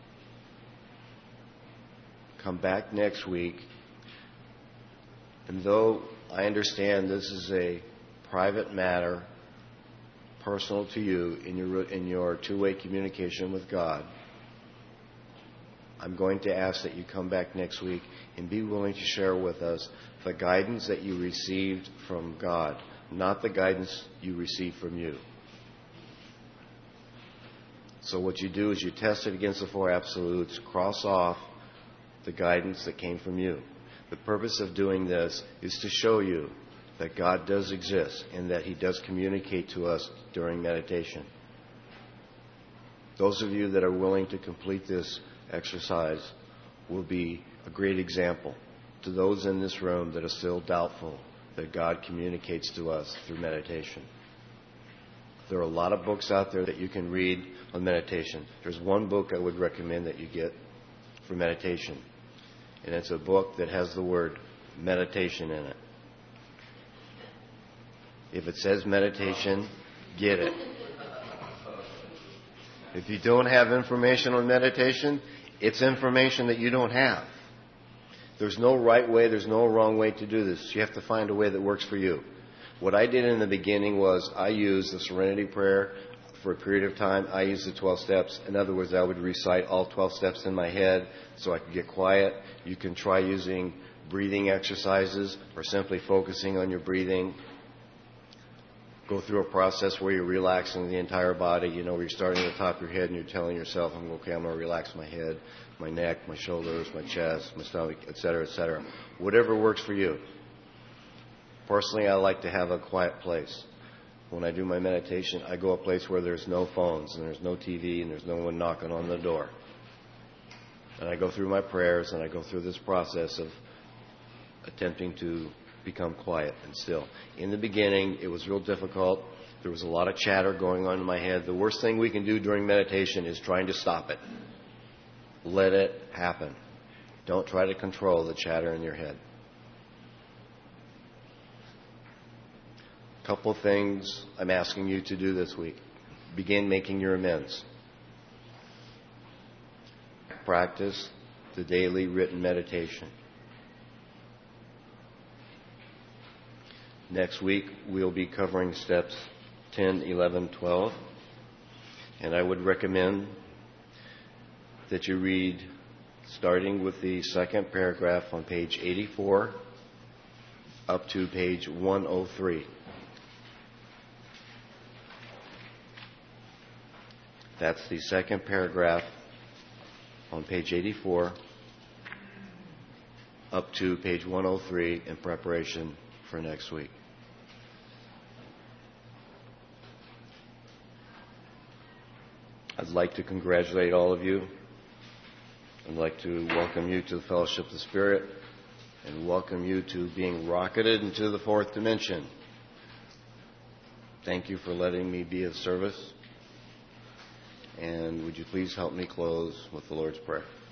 Come back next week. And though I understand this is a private matter, personal to you in your in your two-way communication with God, I'm going to ask that you come back next week and be willing to share with us the guidance that you received from God, not the guidance you received from you. So what you do is you test it against the four absolutes, cross off the guidance that came from you. The purpose of doing this is to show you that God does exist and that He does communicate to us during meditation. Those of you that are willing to complete this exercise will be a great example to those in this room that are still doubtful that God communicates to us through meditation. There are a lot of books out there that you can read on meditation. There's one book I would recommend that you get for meditation, and it's a book that has the word meditation in it. If it says meditation, get it. If you don't have information on meditation, it's information that you don't have. There's no right way, there's no wrong way to do this. You have to find a way that works for you. What I did in the beginning was I used the Serenity Prayer for a period of time. I used the twelve steps. In other words, I would recite all twelve steps in my head so I could get quiet. You can try using breathing exercises or simply focusing on your breathing. Go through a process where you're relaxing the entire body. You know, where you're starting at the top of your head and you're telling yourself, I'm okay, I'm going to relax my head, my neck, my shoulders, my chest, my stomach, et cetera, et cetera. Whatever works for you. Personally, I like to have a quiet place. When I do my meditation, I go a place where there's no phones and there's no T V and there's no one knocking on the door. And I go through my prayers and I go through this process of attempting to become quiet and still. In the beginning, it was real difficult. There was a lot of chatter going on in my head. The worst thing we can do during meditation is trying to stop it. Let it happen. Don't try to control the chatter in your head. A couple things I'm asking you to do this week. Begin making your amends. Practice the daily written meditation. Next week, we'll be covering steps ten, eleven, twelve. And I would recommend that you read starting with the second paragraph on page eighty-four up to page one oh three. That's the second paragraph on page eighty-four up to page one oh three in preparation for next week. I'd like to congratulate all of you. I'd like to welcome you to the Fellowship of the Spirit and welcome you to being rocketed into the fourth dimension. Thank you for letting me be of service. And would you please help me close with the Lord's Prayer?